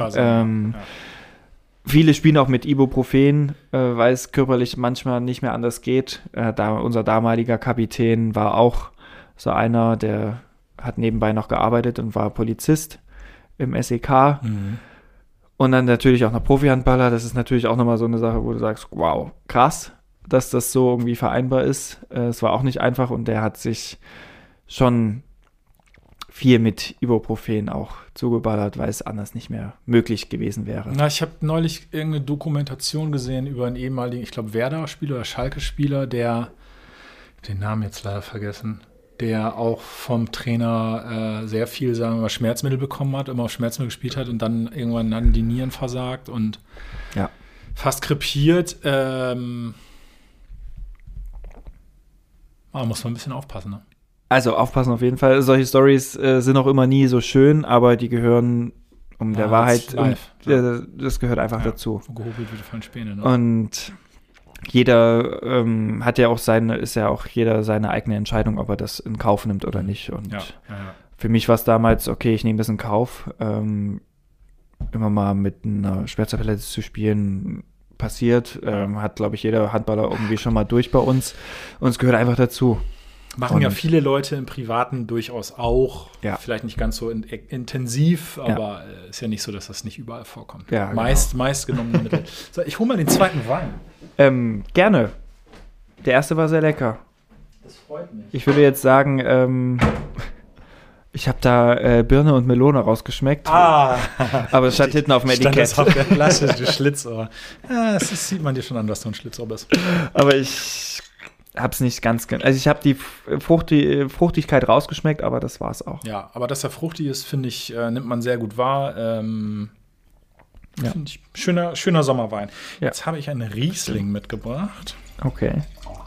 Viele spielen auch mit Ibuprofen, weil es körperlich manchmal nicht mehr anders geht. Unser damaliger Kapitän war auch so einer, der hat nebenbei noch gearbeitet und war Polizist im SEK. Mhm. Und dann natürlich auch noch Profi-Handballer. Das ist natürlich auch nochmal so eine Sache, wo du sagst, wow, krass, dass das so irgendwie vereinbar ist. Es war auch nicht einfach und der hat sich schon viel mit Ibuprofen auch zugeballert, weil es anders nicht mehr möglich gewesen wäre. Na, ich habe neulich irgendeine Dokumentation gesehen über einen ehemaligen, ich glaube Werder-Spieler oder Schalke-Spieler, der, den Namen jetzt leider vergessen, der auch vom Trainer sehr viel, sagen wir mal, Schmerzmittel bekommen hat, immer auf Schmerzmittel gespielt hat und dann irgendwann die Nieren versagt und fast krepiert. Muss man ein bisschen aufpassen, ne? Also aufpassen auf jeden Fall. Solche Stories sind auch immer nie so schön, aber die gehören der Wahrheit, das gehört einfach dazu. Wo gehobelt wird, fallen Späne, ne? Und jeder hat ja auch jeder seine eigene Entscheidung, ob er das in Kauf nimmt oder nicht. Und für mich war es damals, okay, ich nehme das in Kauf. Immer mal mit einer Schmerztablette zu spielen, passiert. Hat, glaube ich, jeder Handballer irgendwie schon mal durch bei uns. Und es gehört einfach dazu. Machen ja viele Leute im Privaten durchaus auch. Ja. Vielleicht nicht ganz so intensiv, aber ist ja nicht so, dass das nicht überall vorkommt. Ja, genau. Meist genommene Mittel. So, ich hole mal den zweiten Wein. Gerne. Der erste war sehr lecker. Das freut mich. Ich würde jetzt sagen, ich habe da Birne und Melone rausgeschmeckt. Aber es stand hinten auf dem Etikett. Stand das auf der Flasche, du Schlitzohr. Ja, das sieht man dir schon an, dass du ein Schlitzohr bist. Aber ich hab's nicht ganz also ich habe die Fruchtigkeit rausgeschmeckt, aber das war's auch. Ja, aber dass er fruchtig ist, finde ich, nimmt man sehr gut wahr. Finde ich schöner Sommerwein. Ja. Jetzt habe ich einen Riesling mitgebracht. Okay.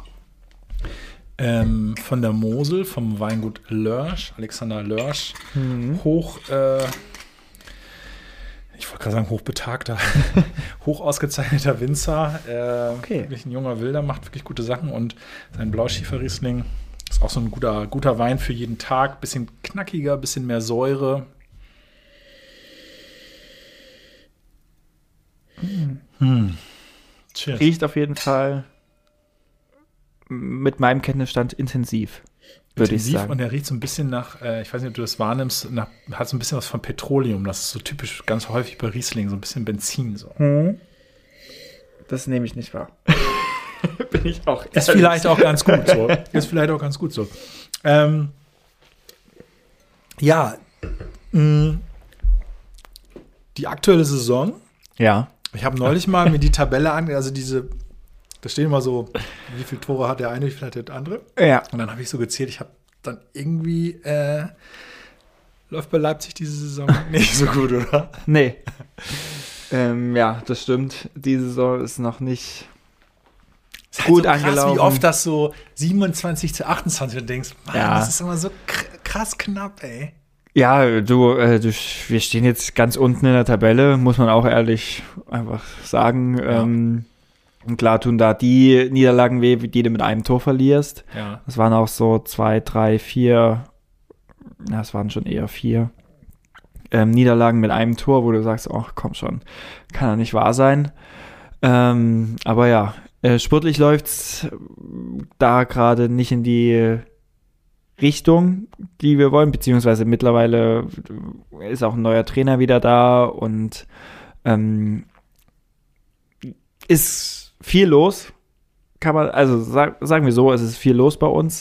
Von der Mosel, vom Weingut Lörsch, Alexander Lörsch. Ich wollte gerade sagen, hochbetagter, hoch ausgezeichneter Winzer. Wirklich ein junger Wilder, macht wirklich gute Sachen. Und sein Blauschiefer-Riesling ist auch so ein guter Wein für jeden Tag. Bisschen knackiger, bisschen mehr Säure. Cheers. Riecht auf jeden Fall mit meinem Kenntnisstand intensiv, würde ich sagen. Und er riecht so ein bisschen nach, ich weiß nicht, ob du das wahrnimmst, hat so ein bisschen was von Petroleum. Das ist so typisch, ganz häufig bei Riesling, so ein bisschen Benzin. So. Das nehme ich nicht wahr. Bin ich auch ehrlich. Ist vielleicht auch ganz gut so. Die aktuelle Saison. Ja. Ich habe neulich mal mir die Tabelle angesehen, da stehen immer so, wie viele Tore hat der eine, wie viel hat der andere. Ja. Und dann habe ich so gezählt, ich habe dann irgendwie, läuft bei Leipzig diese Saison nicht so gut, oder? Nee. Ja, das stimmt. Die Saison ist noch nicht gut so krass, angelaufen. Wie oft das so 27-28 und denkst, Mann, Ja. das ist immer so krass knapp, ey. Ja, wir stehen jetzt ganz unten in der Tabelle, muss man auch ehrlich einfach sagen. Ja. Und klar tun da die Niederlagen weh, die du mit einem Tor verlierst. Ja. Das waren auch so 2, 3, 4, es waren schon eher 4 Niederlagen mit einem Tor, wo du sagst, oh, komm schon, kann ja nicht wahr sein. Aber ja, sportlich läuft's da gerade nicht in die Richtung, die wir wollen, beziehungsweise mittlerweile ist auch ein neuer Trainer wieder da und ist viel los, kann man, also sagen wir so, es ist viel los bei uns.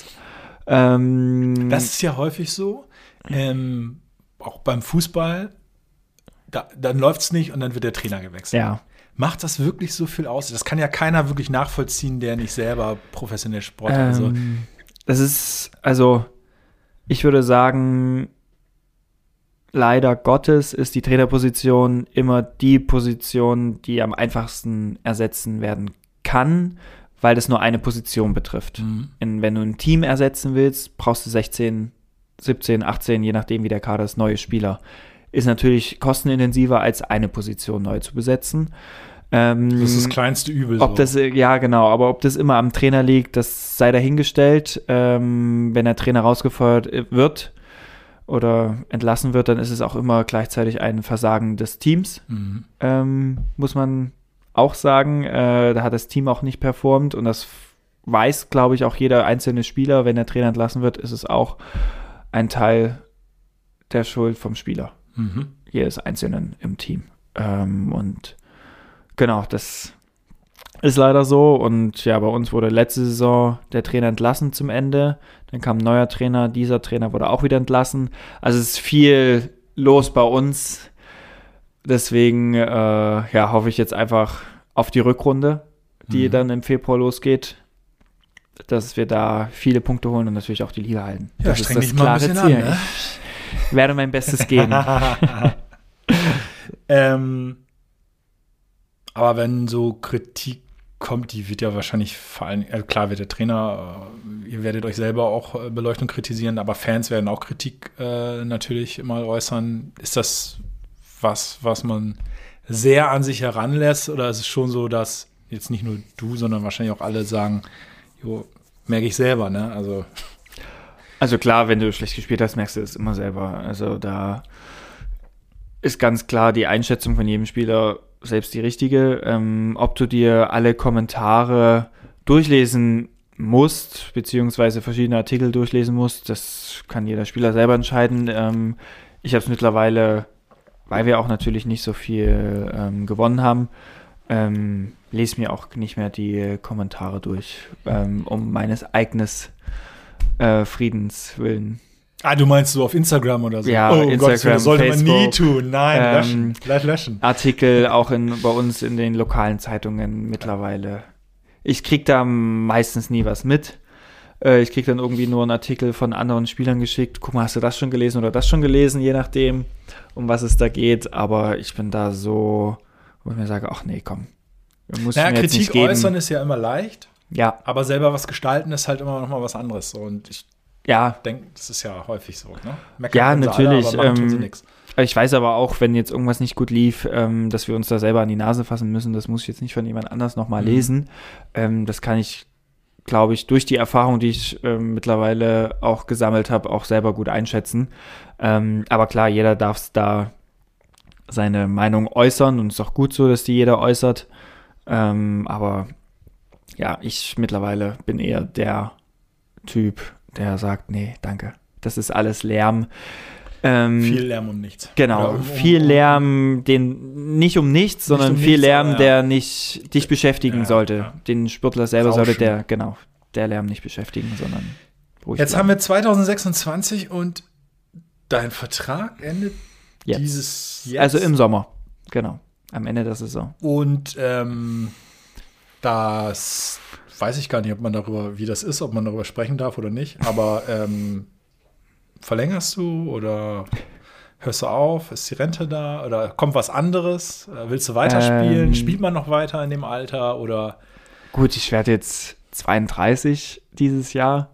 Das ist ja häufig so, auch beim Fußball, dann läuft es nicht und dann wird der Trainer gewechselt. Ja. Macht das wirklich so viel aus? Das kann ja keiner wirklich nachvollziehen, der nicht selber professionell Sport hat. Das ist, ich würde sagen, leider Gottes ist die Trainerposition immer die Position, die am einfachsten ersetzen werden kann, weil das nur eine Position betrifft. Wenn du ein Team ersetzen willst, brauchst du 16, 17, 18, je nachdem wie der Kader ist, neue Spieler. Ist natürlich kostenintensiver, als eine Position neu zu besetzen. Das ist das kleinste Übel. Genau, aber ob das immer am Trainer liegt, das sei dahingestellt. Wenn der Trainer rausgefeuert wird oder entlassen wird, dann ist es auch immer gleichzeitig ein Versagen des Teams. Muss man auch sagen. Da hat das Team auch nicht performt und das weiß, glaube ich, auch jeder einzelne Spieler. Wenn der Trainer entlassen wird, ist es auch ein Teil der Schuld vom Spieler. Jedes Einzelnen im Team. Und genau, das ist leider so. Und ja, bei uns wurde letzte Saison der Trainer entlassen zum Ende. Dann kam ein neuer Trainer. Dieser Trainer wurde auch wieder entlassen. Also es ist viel los bei uns. Deswegen hoffe ich jetzt einfach auf die Rückrunde, die dann im Februar losgeht, dass wir da viele Punkte holen und natürlich auch die Liga halten. Ja, das streng ist dich das mal ein klare bisschen Ziel. an, ne? Ich werde mein Bestes geben. Aber wenn so Kritik kommt, die wird ja wahrscheinlich vor allem, klar wird der Trainer, ihr werdet euch selber auch beleuchten und kritisieren, aber Fans werden auch Kritik natürlich mal äußern. Ist das was man sehr an sich heranlässt oder ist es schon so, dass jetzt nicht nur du, sondern wahrscheinlich auch alle sagen, jo, merke ich selber, ne? Also klar, wenn du schlecht gespielt hast, merkst du es immer selber. Also da ist ganz klar die Einschätzung von jedem Spieler selbst die richtige. Ob du dir alle Kommentare durchlesen musst, beziehungsweise verschiedene Artikel durchlesen musst, das kann jeder Spieler selber entscheiden. Ich habe es mittlerweile, weil wir auch natürlich nicht so viel gewonnen haben, lese mir auch nicht mehr die Kommentare durch, um meines eigenen Friedens willen. Du meinst so auf Instagram oder so? Ja, Instagram, Gott, das sollte Facebook, man nie tun. Nein, löschen. Artikel auch bei uns in den lokalen Zeitungen mittlerweile. Ich kriege da meistens nie was mit. Ich kriege dann irgendwie nur einen Artikel von anderen Spielern geschickt. Guck mal, hast du das schon gelesen oder das schon gelesen, je nachdem, um was es da geht. Aber ich bin da so, wo ich mir sage, ach nee, komm. Kritik äußern ist ja immer leicht. Ja. Aber selber was gestalten ist halt immer noch mal was anderes. Und ich denke, das ist ja häufig so. Ne? Meckern natürlich. Alle, aber machen tun sie nix. Ich weiß aber auch, wenn jetzt irgendwas nicht gut lief, dass wir uns da selber an die Nase fassen müssen. Das muss ich jetzt nicht von jemand anders nochmal lesen. Das kann ich, glaube ich, durch die Erfahrung, die ich mittlerweile auch gesammelt habe, auch selber gut einschätzen. Aber klar, jeder darf da seine Meinung äußern und es ist auch gut so, dass die jeder äußert. Aber ja, ich mittlerweile bin eher der Typ, der sagt, nee, danke. Das ist alles Lärm. Viel Lärm um nichts. Genau, viel Lärm, nicht um nichts, sondern viel Lärm, der nicht dich beschäftigen sollte. Ja. Den Sportler selber sollte der Lärm nicht beschäftigen, sondern ruhig Jetzt bleiben. haben wir 2026 und dein Vertrag endet dieses jetzt. Also im Sommer, genau, am Ende der Saison. Und das weiß ich gar nicht, wie das ist, ob man darüber sprechen darf oder nicht, aber verlängerst du oder hörst du auf? Ist die Rente da oder kommt was anderes? Willst du weiterspielen? Spielt man noch weiter in dem Alter oder? Gut, ich werde jetzt 32 dieses Jahr.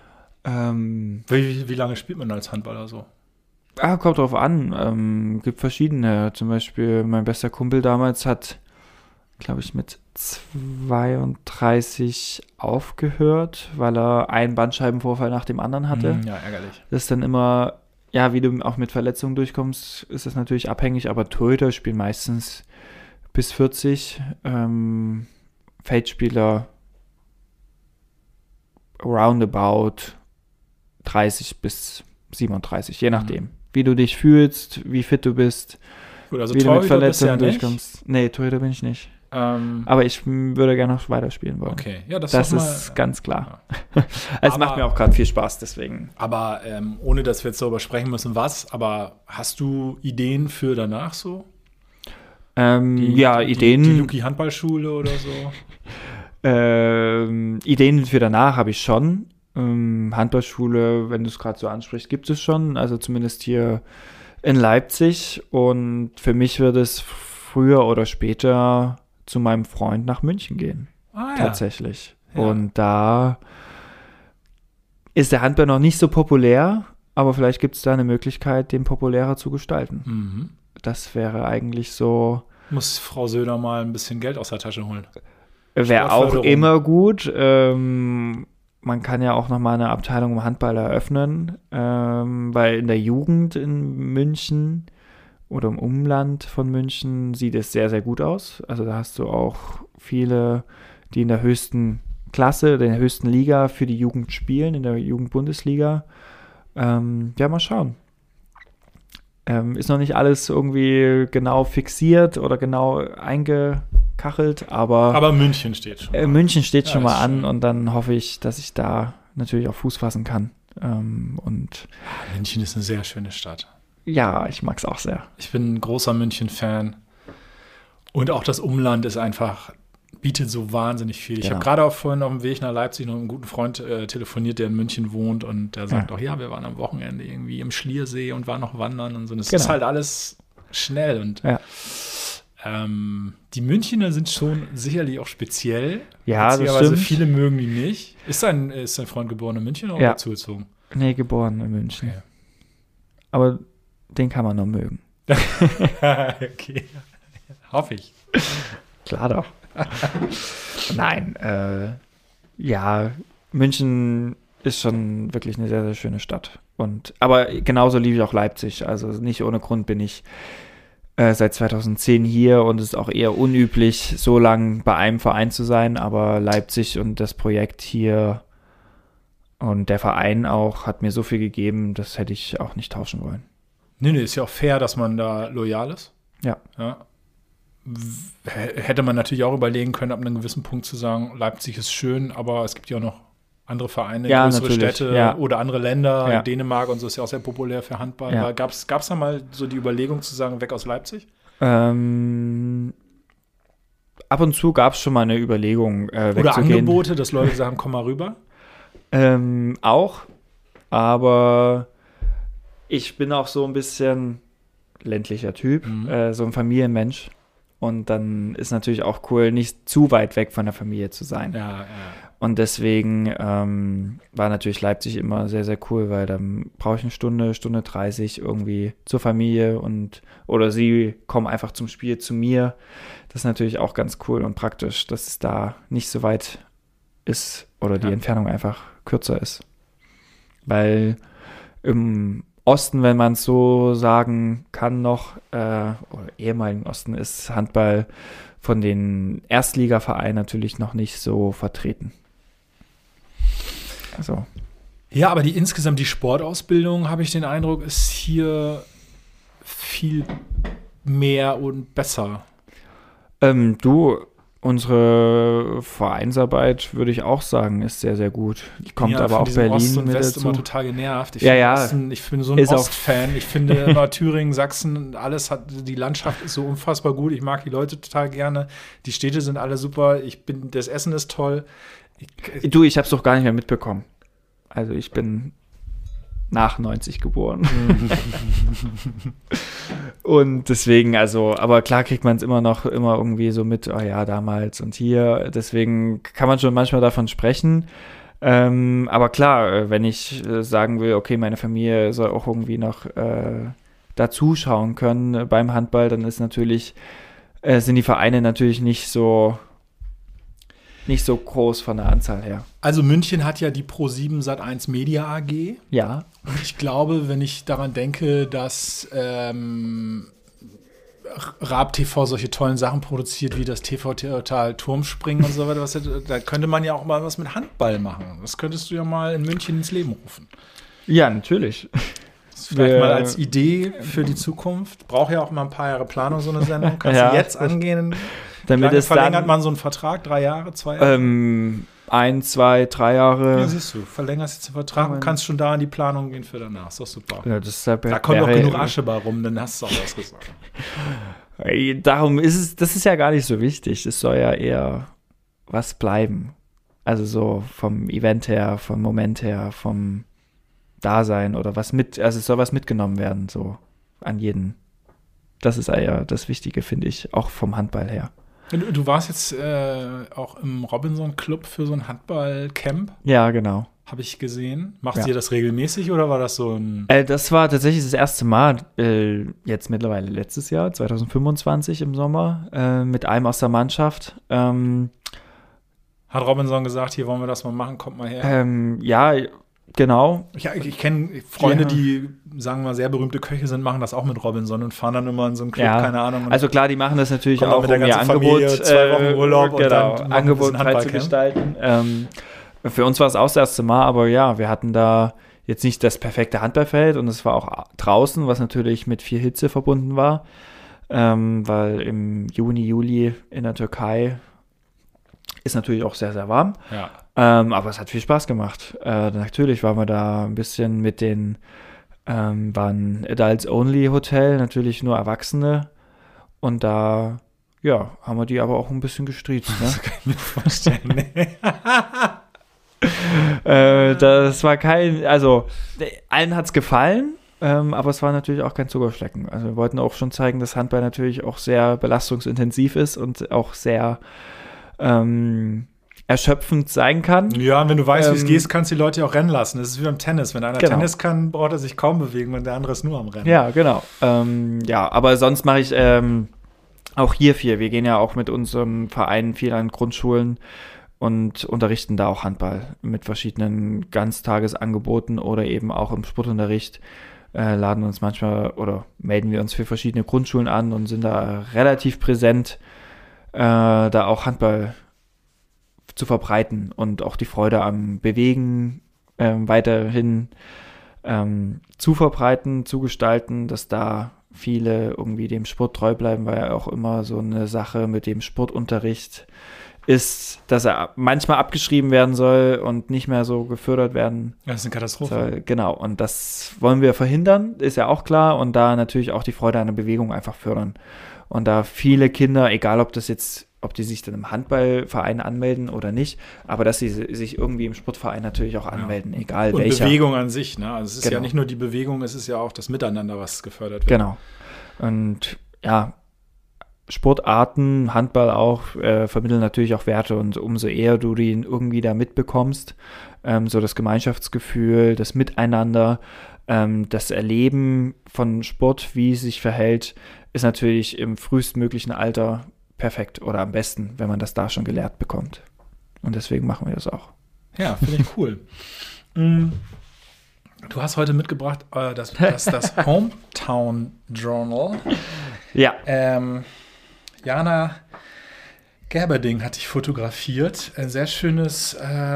Wie lange spielt man als Handballer so? Kommt drauf an. Gibt verschiedene. Zum Beispiel mein bester Kumpel damals hat, glaube ich, mit 32 aufgehört, weil er einen Bandscheibenvorfall nach dem anderen hatte. Ja, ärgerlich. Das ist dann immer, ja, wie du auch mit Verletzungen durchkommst, ist das natürlich abhängig, aber Torhüter spielen meistens bis 40. Feldspieler roundabout 30 bis 37, je nachdem. Wie du dich fühlst, wie fit du bist, Gut, also wie du mit Verletzungen ja durchkommst. Nee, Torhüter bin ich nicht. Aber ich würde gerne noch weiterspielen wollen. Okay, ja, das ist ganz klar. Ja. Es macht mir auch gerade viel Spaß, deswegen. Aber ohne, dass wir jetzt darüber sprechen müssen, aber hast du Ideen für danach so? Ideen. Die Luki-Handballschule oder so? Ideen für danach habe ich schon. Handballschule, wenn du es gerade so ansprichst, gibt es schon. Also zumindest hier in Leipzig. Und für mich wird es früher oder später zu meinem Freund nach München gehen. Tatsächlich. Ja. Und da ist der Handball noch nicht so populär, aber vielleicht gibt es da eine Möglichkeit, den populärer zu gestalten. Mhm. Das wäre eigentlich so. Muss Frau Söder mal ein bisschen Geld aus der Tasche holen. Wäre auch immer gut. Man kann ja auch nochmal eine Abteilung im Handball eröffnen, weil in der Jugend in München oder im Umland von München sieht es sehr, sehr gut aus. Also da hast du auch viele, die in der höchsten Klasse, der höchsten Liga für die Jugend spielen, in der Jugendbundesliga. Mal schauen. Ist noch nicht alles irgendwie genau fixiert oder genau eingekachelt, aber München steht schon. München steht schon mal an und dann hoffe ich, dass ich da natürlich auch Fuß fassen kann. München ist eine sehr schöne Stadt. Ja, ich mag es auch sehr. Ich bin ein großer München-Fan. Und auch das Umland bietet so wahnsinnig viel. Ich habe gerade auch vorhin auf dem Weg nach Leipzig noch mit einem guten Freund telefoniert, der in München wohnt. Und der sagt auch, wir waren am Wochenende irgendwie im Schliersee und waren noch wandern und so. Das ist halt alles schnell. Und die Münchner sind schon sicherlich auch speziell. Ja, das stimmt. Viele mögen die nicht. Ist dein Freund geboren in München oder zugezogen? Nee, geboren in München. Okay. Aber den kann man noch mögen. Okay. Hoffe ich. Klar doch. Nein, München ist schon wirklich eine sehr, sehr schöne Stadt. Aber genauso liebe ich auch Leipzig. Also nicht ohne Grund bin ich seit 2010 hier und es ist auch eher unüblich, so lange bei einem Verein zu sein. Aber Leipzig und das Projekt hier und der Verein auch hat mir so viel gegeben, das hätte ich auch nicht tauschen wollen. Nee, ist ja auch fair, dass man da loyal ist. Ja. Hätte man natürlich auch überlegen können, ab einem gewissen Punkt zu sagen, Leipzig ist schön, aber es gibt ja auch noch andere Vereine, größere Städte oder andere Länder. Dänemark und so ist ja auch sehr populär für Handball. Ja. Gab es da mal so die Überlegung zu sagen, weg aus Leipzig? Ab und zu gab es schon mal eine Überlegung, oder Angebote, dass Leute sagen, komm mal rüber? Auch, aber ich bin auch so ein bisschen ländlicher Typ, so ein Familienmensch. Und dann ist natürlich auch cool, nicht zu weit weg von der Familie zu sein. Ja. Und deswegen war natürlich Leipzig immer sehr, sehr cool, weil dann brauche ich eine Stunde 30 irgendwie zur Familie oder sie kommen einfach zum Spiel zu mir. Das ist natürlich auch ganz cool und praktisch, dass es da nicht so weit ist oder die Entfernung einfach kürzer ist. Weil im Osten, wenn man es so sagen kann noch, oder ehemaligen Osten, ist Handball von den Erstligavereinen natürlich noch nicht so vertreten. Also. Ja, aber insgesamt die Sportausbildung, habe ich den Eindruck, ist hier viel mehr und besser. Unsere Vereinsarbeit, würde ich auch sagen, ist sehr, sehr gut. Kommt aber auch Berlin Ost und mit West dazu. Immer total genervt. Ich bin so ein Ost-Fan. Ich finde immer Thüringen, Sachsen, die Landschaft ist so unfassbar gut. Ich mag die Leute total gerne. Die Städte sind alle super. Das Essen ist toll. Ich habe es doch gar nicht mehr mitbekommen. Also ich bin nach 90 geboren. Und deswegen, aber klar kriegt man es immer irgendwie so mit, damals und hier. Deswegen kann man schon manchmal davon sprechen. Aber klar, wenn ich sagen will, okay, meine Familie soll auch irgendwie noch dazuschauen können beim Handball, dann ist natürlich, sind die Vereine natürlich nicht so groß von der Anzahl her. Also München hat ja die Pro7 Sat.1 Media AG. Ja. Und ich glaube, wenn ich daran denke, dass Raab TV solche tollen Sachen produziert, wie das TV Total Turmspringen und so weiter, da könnte man ja auch mal was mit Handball machen. Das könntest du ja mal in München ins Leben rufen. Ja, natürlich. Das ist vielleicht mal als Idee für die Zukunft. Braucht ja auch mal ein paar Jahre Planung, so eine Sendung. Kannst du jetzt angehen? Damit es verlängert man so einen Vertrag? 3 Jahre, 2 Jahre? 1, 2, 3 Jahre. Ja, siehst du, verlängerst jetzt den Vertrag und kannst schon da in die Planung gehen für danach. Ist doch super. Ja, da kommt doch genug Asche bei rum, dann hast du auch was gesagt. Darum das ist ja gar nicht so wichtig. Es soll ja eher was bleiben. Also so vom Event her, vom Moment her, vom Dasein oder also es soll was mitgenommen werden, so an jeden. Das ist ja das Wichtige, finde ich, auch vom Handball her. Du warst jetzt auch im Robinson-Club für so ein Handball-Camp? Ja, genau. Habe ich gesehen. Macht ihr das regelmäßig oder war das so ein... Das war tatsächlich das erste Mal, jetzt mittlerweile letztes Jahr, 2025 im Sommer, mit einem aus der Mannschaft. Hat Robinson gesagt, hier wollen wir das mal machen, kommt mal her? Ja, genau. Ich kenne Freunde, die, sagen wir mal, sehr berühmte Köche sind, machen das auch mit Robinson und fahren dann immer in so einen Club, keine Ahnung. Also klar, die machen das natürlich auch, mit der ganzen Angebot, Familie, 2 Wochen Urlaub und dann Angebot frei zu gestalten. Für uns war es auch das erste Mal, aber ja, wir hatten da jetzt nicht das perfekte Handballfeld und es war auch draußen, was natürlich mit viel Hitze verbunden war, weil im Juni, Juli in der Türkei ist natürlich auch sehr, sehr warm. Ja. Aber es hat viel Spaß gemacht. Natürlich waren wir da ein bisschen mit den, war ein Adults-Only-Hotel, natürlich nur Erwachsene. Und da, ja, haben wir die aber auch ein bisschen gestriezt. Ne? Das kann ich mir vorstellen. Das war also allen hat es gefallen, aber es war natürlich auch kein Zuckerschlecken. Also wir wollten auch schon zeigen, dass Handball natürlich auch sehr belastungsintensiv ist und auch sehr erschöpfend sein kann. Ja, und wenn du weißt, wie es geht, kannst du die Leute auch rennen lassen. Das ist wie beim Tennis. Wenn einer Tennis kann, braucht er sich kaum bewegen und der andere ist nur am Rennen. Ja, genau. Aber sonst mache ich auch hier viel. Wir gehen ja auch mit unserem Verein viel an Grundschulen und unterrichten da auch Handball mit verschiedenen Ganztagesangeboten oder eben auch im Sportunterricht. Laden uns manchmal oder melden wir uns für verschiedene Grundschulen an und sind da relativ präsent, da auch Handball zu verbreiten und auch die Freude am Bewegen weiterhin zu verbreiten, zu gestalten, dass da viele irgendwie dem Sport treu bleiben, weil ja auch immer so eine Sache mit dem Sportunterricht ist, dass er manchmal abgeschrieben werden soll und nicht mehr so gefördert werden. Das ist eine Katastrophe. Soll. Genau, und das wollen wir verhindern, ist ja auch klar, und da natürlich auch die Freude an der Bewegung einfach fördern. Und da viele Kinder, egal ob die sich dann im Handballverein anmelden oder nicht, aber dass sie sich irgendwie im Sportverein natürlich auch anmelden, egal und welcher. Bewegung an sich, ne? Also es ist ja nicht nur die Bewegung, es ist ja auch das Miteinander, was gefördert wird. Genau. Und ja, Sportarten, Handball auch, vermitteln natürlich auch Werte, und umso eher du den irgendwie da mitbekommst, so das Gemeinschaftsgefühl, das Miteinander, das Erleben von Sport, wie es sich verhält, ist natürlich im frühestmöglichen Alter perfekt oder am besten, wenn man das da schon gelehrt bekommt. Und deswegen machen wir das auch. Ja, finde ich cool. Du hast heute mitgebracht das Hometown Journal. Ja. Jana Gerberding hat dich fotografiert. Ein sehr schönes,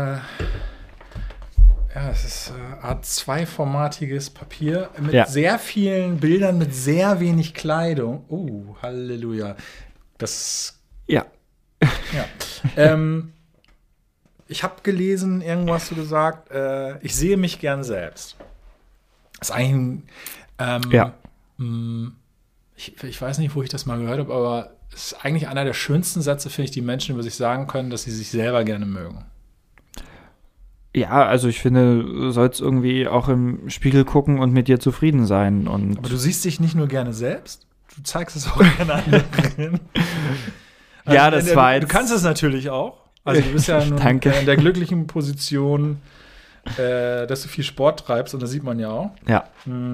es ist A2-formatiges Papier mit sehr vielen Bildern, mit sehr wenig Kleidung. Halleluja. Ja. Ich habe gelesen, irgendwo hast du gesagt, ich sehe mich gern selbst. Das ist eigentlich ich weiß nicht, wo ich das mal gehört habe, aber es ist eigentlich einer der schönsten Sätze, finde ich, die Menschen über sich sagen können, dass sie sich selber gerne mögen. Ja, also ich finde, du sollst irgendwie auch im Spiegel gucken und mit dir zufrieden sein. Aber du siehst dich nicht nur gerne selbst, du zeigst es auch gerne anderen. Also ja, das war jetzt... Du kannst es natürlich auch. Also du bist ja nun in der glücklichen Position, dass du viel Sport treibst, und das sieht man ja auch. Ja.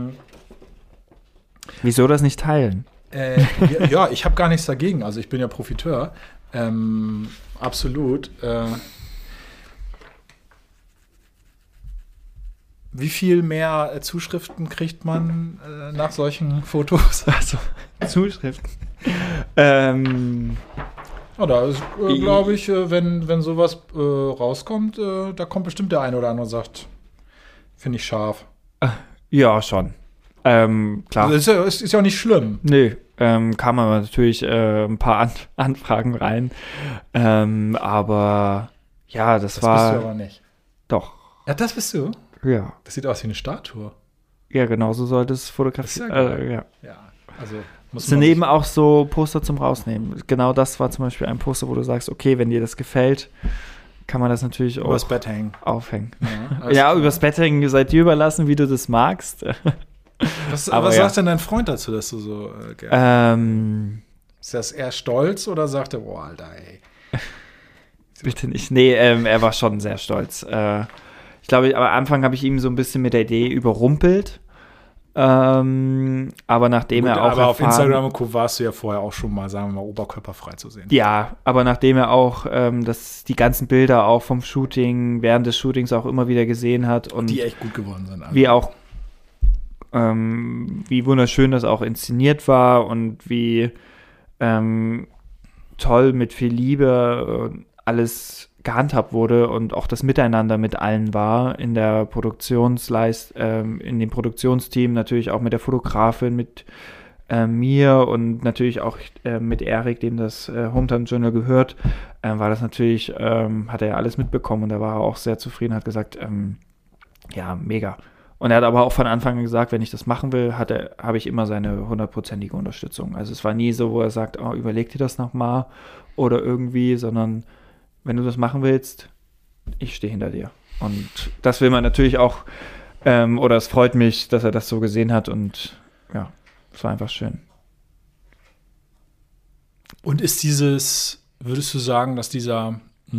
Wieso das nicht teilen? Ja, ich habe gar nichts dagegen. Also ich bin ja Profiteur. Absolut. Wie viel mehr Zuschriften kriegt man nach solchen Fotos? Also, Zuschriften? Da ist, glaube ich, wenn sowas rauskommt, da kommt bestimmt der eine oder andere und sagt, finde ich scharf. Ja, schon. Klar. Also ist ja auch nicht schlimm. Nee, kamen aber natürlich ein paar Anfragen rein. Aber ja, das war... Das bist du aber nicht. Doch. Ja, das bist du? Ja. Das sieht aus wie eine Statue. Ja, genau, so sollte es fotografiert werden. Ja. Also es sind eben auch so Poster zum Rausnehmen. Genau das war zum Beispiel ein Poster, wo du sagst, okay, wenn dir das gefällt, kann man das natürlich auch übers Bett hängen. Aufhängen. Ja, übers Bett hängen sei dir überlassen, wie du das magst. Was sagt denn dein Freund dazu, dass du so gerne? Ist das eher stolz oder sagt er, boah, Alter, ey? Bitte nicht. Nee, er war schon sehr stolz. Ich glaube, am Anfang habe ich ihm so ein bisschen mit der Idee überrumpelt. Aber nachdem er auch. Aber auf Instagram und Co. warst du ja vorher auch schon mal, sagen wir mal, oberkörperfrei zu sehen. Ja, aber nachdem er auch die ganzen Bilder auch vom Shooting, während des Shootings auch immer wieder gesehen hat. Und die echt gut geworden sind. Also. Wie wunderschön das auch inszeniert war und wie toll mit viel Liebe alles gehandhabt wurde und auch das Miteinander mit allen war in der in dem Produktionsteam, natürlich auch mit der Fotografin, mit mir und natürlich auch mit Erik, dem das Hometown Journal gehört, war das natürlich, hat er ja alles mitbekommen und da war er auch sehr zufrieden, hat gesagt, ja, mega. Und er hat aber auch von Anfang an gesagt, wenn ich das machen will, habe ich immer seine 100%ige Unterstützung. Also es war nie so, wo er sagt, oh, überleg dir das nochmal oder irgendwie, sondern wenn du das machen willst, ich stehe hinter dir. Und das will man natürlich auch, oder es freut mich, dass er das so gesehen hat und ja, es war einfach schön. Und ist würdest du sagen, dass also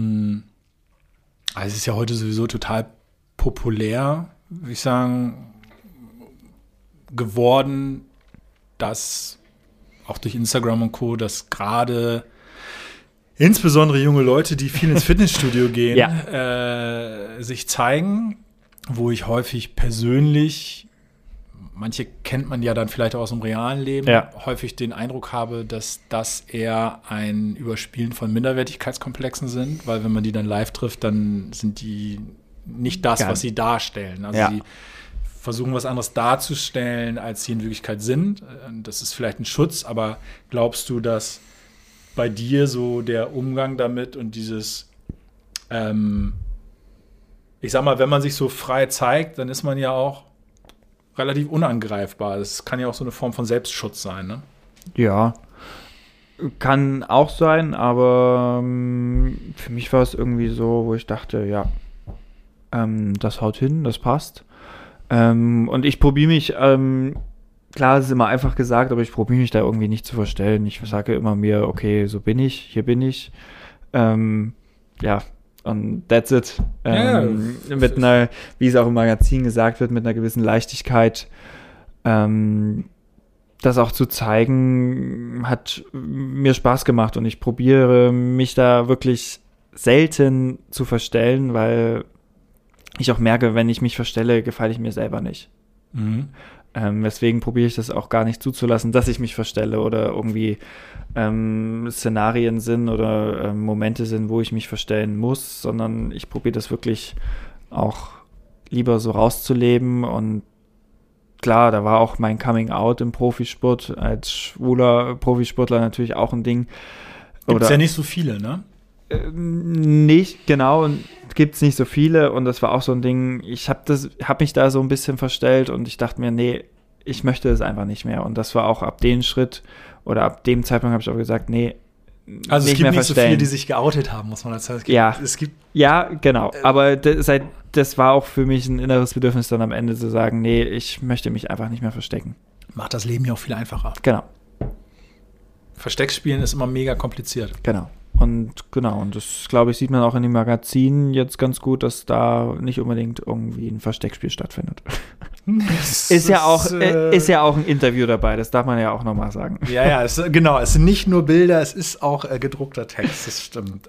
es ist ja heute sowieso total populär, würde ich sagen, geworden, dass auch durch Instagram und Co., dass gerade insbesondere junge Leute, die viel ins Fitnessstudio gehen, sich zeigen, wo ich häufig persönlich, manche kennt man ja dann vielleicht auch aus dem realen Leben, häufig den Eindruck habe, dass das eher ein Überspielen von Minderwertigkeitskomplexen sind, weil wenn man die dann live trifft, dann sind die nicht das, was sie darstellen. Also sie versuchen, was anderes darzustellen, als sie in Wirklichkeit sind. Das ist vielleicht ein Schutz, aber glaubst du, dass bei dir so der Umgang damit und dieses, ich sag mal, wenn man sich so frei zeigt, dann ist man ja auch relativ unangreifbar. Das kann ja auch so eine Form von Selbstschutz sein, ne? Ja, kann auch sein, aber für mich war es irgendwie so, wo ich dachte, ja, das haut hin, das passt. Und ich probiere mich, klar, es ist immer einfach gesagt, aber ich probiere mich da irgendwie nicht zu verstellen. Ich sage immer mir, okay, so bin ich, hier bin ich. Ja, und that's it. Mit einer, wie es auch im Magazin gesagt wird, mit einer gewissen Leichtigkeit. Das auch zu zeigen, hat mir Spaß gemacht und ich probiere mich da wirklich selten zu verstellen, weil ich auch merke, wenn ich mich verstelle, gefalle ich mir selber nicht. Mhm. Deswegen probiere ich das auch gar nicht zuzulassen, dass ich mich verstelle oder irgendwie Szenarien sind oder Momente sind, wo ich mich verstellen muss, sondern ich probiere das wirklich auch lieber so rauszuleben. Und klar, da war auch mein Coming-out im Profisport als schwuler Profisportler natürlich auch ein Ding. Gibt es ja nicht so viele, ne? Nicht, genau, und gibt es nicht so viele und das war auch so ein Ding, ich hab mich da so ein bisschen verstellt und ich dachte mir, nee, ich möchte es einfach nicht mehr und das war auch ab dem Schritt oder ab dem Zeitpunkt habe ich auch gesagt, nee, also es gibt nicht so viele, die sich geoutet haben, muss man dazu sagen. Ja, genau, aber das war auch für mich ein inneres Bedürfnis dann am Ende zu sagen, nee, ich möchte mich einfach nicht mehr verstecken. Macht das Leben ja auch viel einfacher. Genau. Versteckspielen ist immer mega kompliziert. Genau. Und das, glaube ich, sieht man auch in den Magazinen jetzt ganz gut, dass da nicht unbedingt irgendwie ein Versteckspiel stattfindet. Ist ja auch ein Interview dabei, das darf man ja auch nochmal sagen. Ja, es sind nicht nur Bilder, es ist auch gedruckter Text, das stimmt.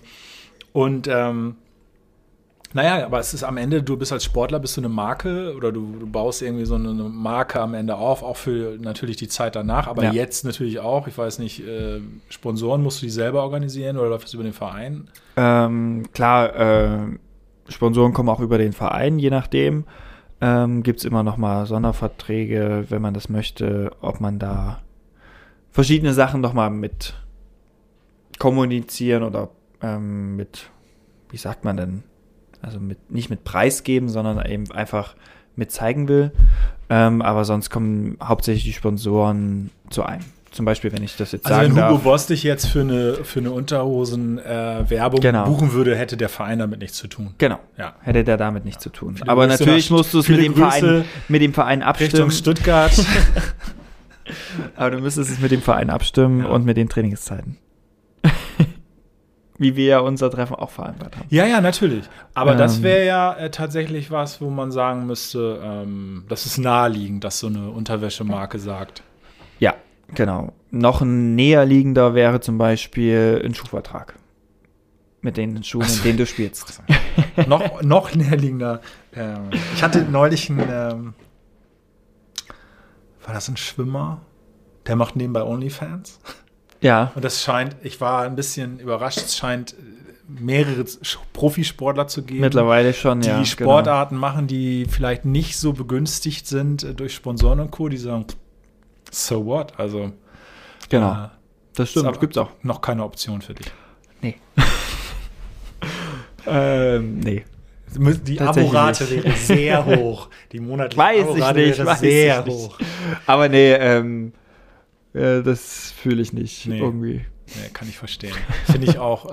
Naja, aber es ist am Ende, du bist als Sportler, bist du eine Marke oder du baust irgendwie so eine Marke am Ende auf, auch für natürlich die Zeit danach, aber jetzt natürlich auch, ich weiß nicht, Sponsoren musst du die selber organisieren oder läuft das über den Verein? Klar, Sponsoren kommen auch über den Verein, je nachdem. Gibt es immer noch mal Sonderverträge, wenn man das möchte, ob man da verschiedene Sachen nochmal mit kommunizieren oder wie sagt man denn, also nicht mit preisgeben, sondern eben einfach mit zeigen will. Aber sonst kommen hauptsächlich die Sponsoren zu einem. Zum Beispiel, wenn ich das jetzt sagen darf. Also wenn Hugo Boss dich jetzt für eine Unterhosen-Werbung buchen würde, hätte der Verein damit nichts zu tun. Genau, ja. Hätte der damit nichts zu tun. Viele Aber Grüße natürlich musst du es mit dem Verein abstimmen. Richtung Stuttgart. Aber du müsstest es mit dem Verein abstimmen und mit den Trainingszeiten. Wie wir ja unser Treffen auch vereinbart haben. Ja, natürlich. Aber das wäre ja tatsächlich was, wo man sagen müsste, das ist naheliegend, dass so eine Unterwäschemarke sagt. Ja, genau. Noch ein näherliegender wäre zum Beispiel ein Schuhvertrag. Mit den Schuhen, in denen du spielst. noch näherliegender. Ich hatte neulich war das ein Schwimmer? Der macht nebenbei OnlyFans. Ja. Und das scheint, ich war ein bisschen überrascht, es scheint mehrere Profisportler zu geben. Mittlerweile schon, die Sportarten machen, die vielleicht nicht so begünstigt sind durch Sponsoren und Co., die sagen, so what? Also, genau. Das stimmt, gibt's auch. Noch keine Option für dich. Nee. Nee. Die Aborate wäre sehr hoch. Die monatliche Aborate wäre sehr hoch. Aber nee, das fühle ich nicht irgendwie. Nee, kann ich verstehen. Finde ich auch,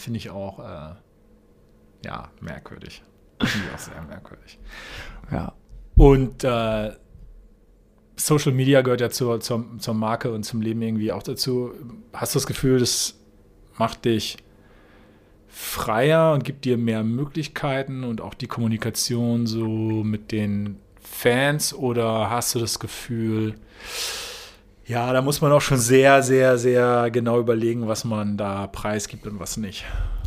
merkwürdig. Finde ich auch sehr merkwürdig. Ja. Und Social Media gehört ja zur Marke und zum Leben irgendwie auch dazu. Hast du das Gefühl, das macht dich freier und gibt dir mehr Möglichkeiten und auch die Kommunikation so mit den Fans? Oder hast du das Gefühl, ja, da muss man auch schon sehr, sehr, sehr genau überlegen, was man da preisgibt und was nicht?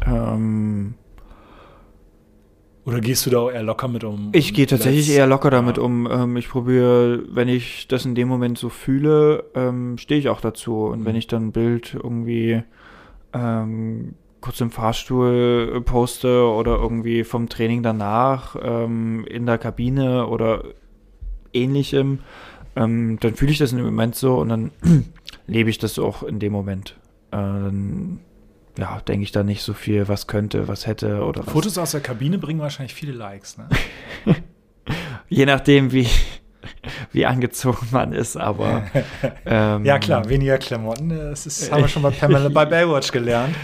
Oder gehst du da auch eher locker mit um? Ich gehe tatsächlich eher locker damit um. Ich probiere, wenn ich das in dem Moment so fühle, stehe ich auch dazu. Und wenn ich dann ein Bild irgendwie kurz im Fahrstuhl poste oder irgendwie vom Training danach in der Kabine oder ähnlichem, dann fühle ich das in dem Moment so und dann lebe ich das auch in dem Moment. Dann denke ich da nicht so viel, was könnte, was hätte oder was. Fotos aus der Kabine bringen wahrscheinlich viele Likes, ne? Je nachdem, wie angezogen man ist, aber ja klar, weniger Klamotten, das haben wir schon bei Pamela bei Baywatch gelernt.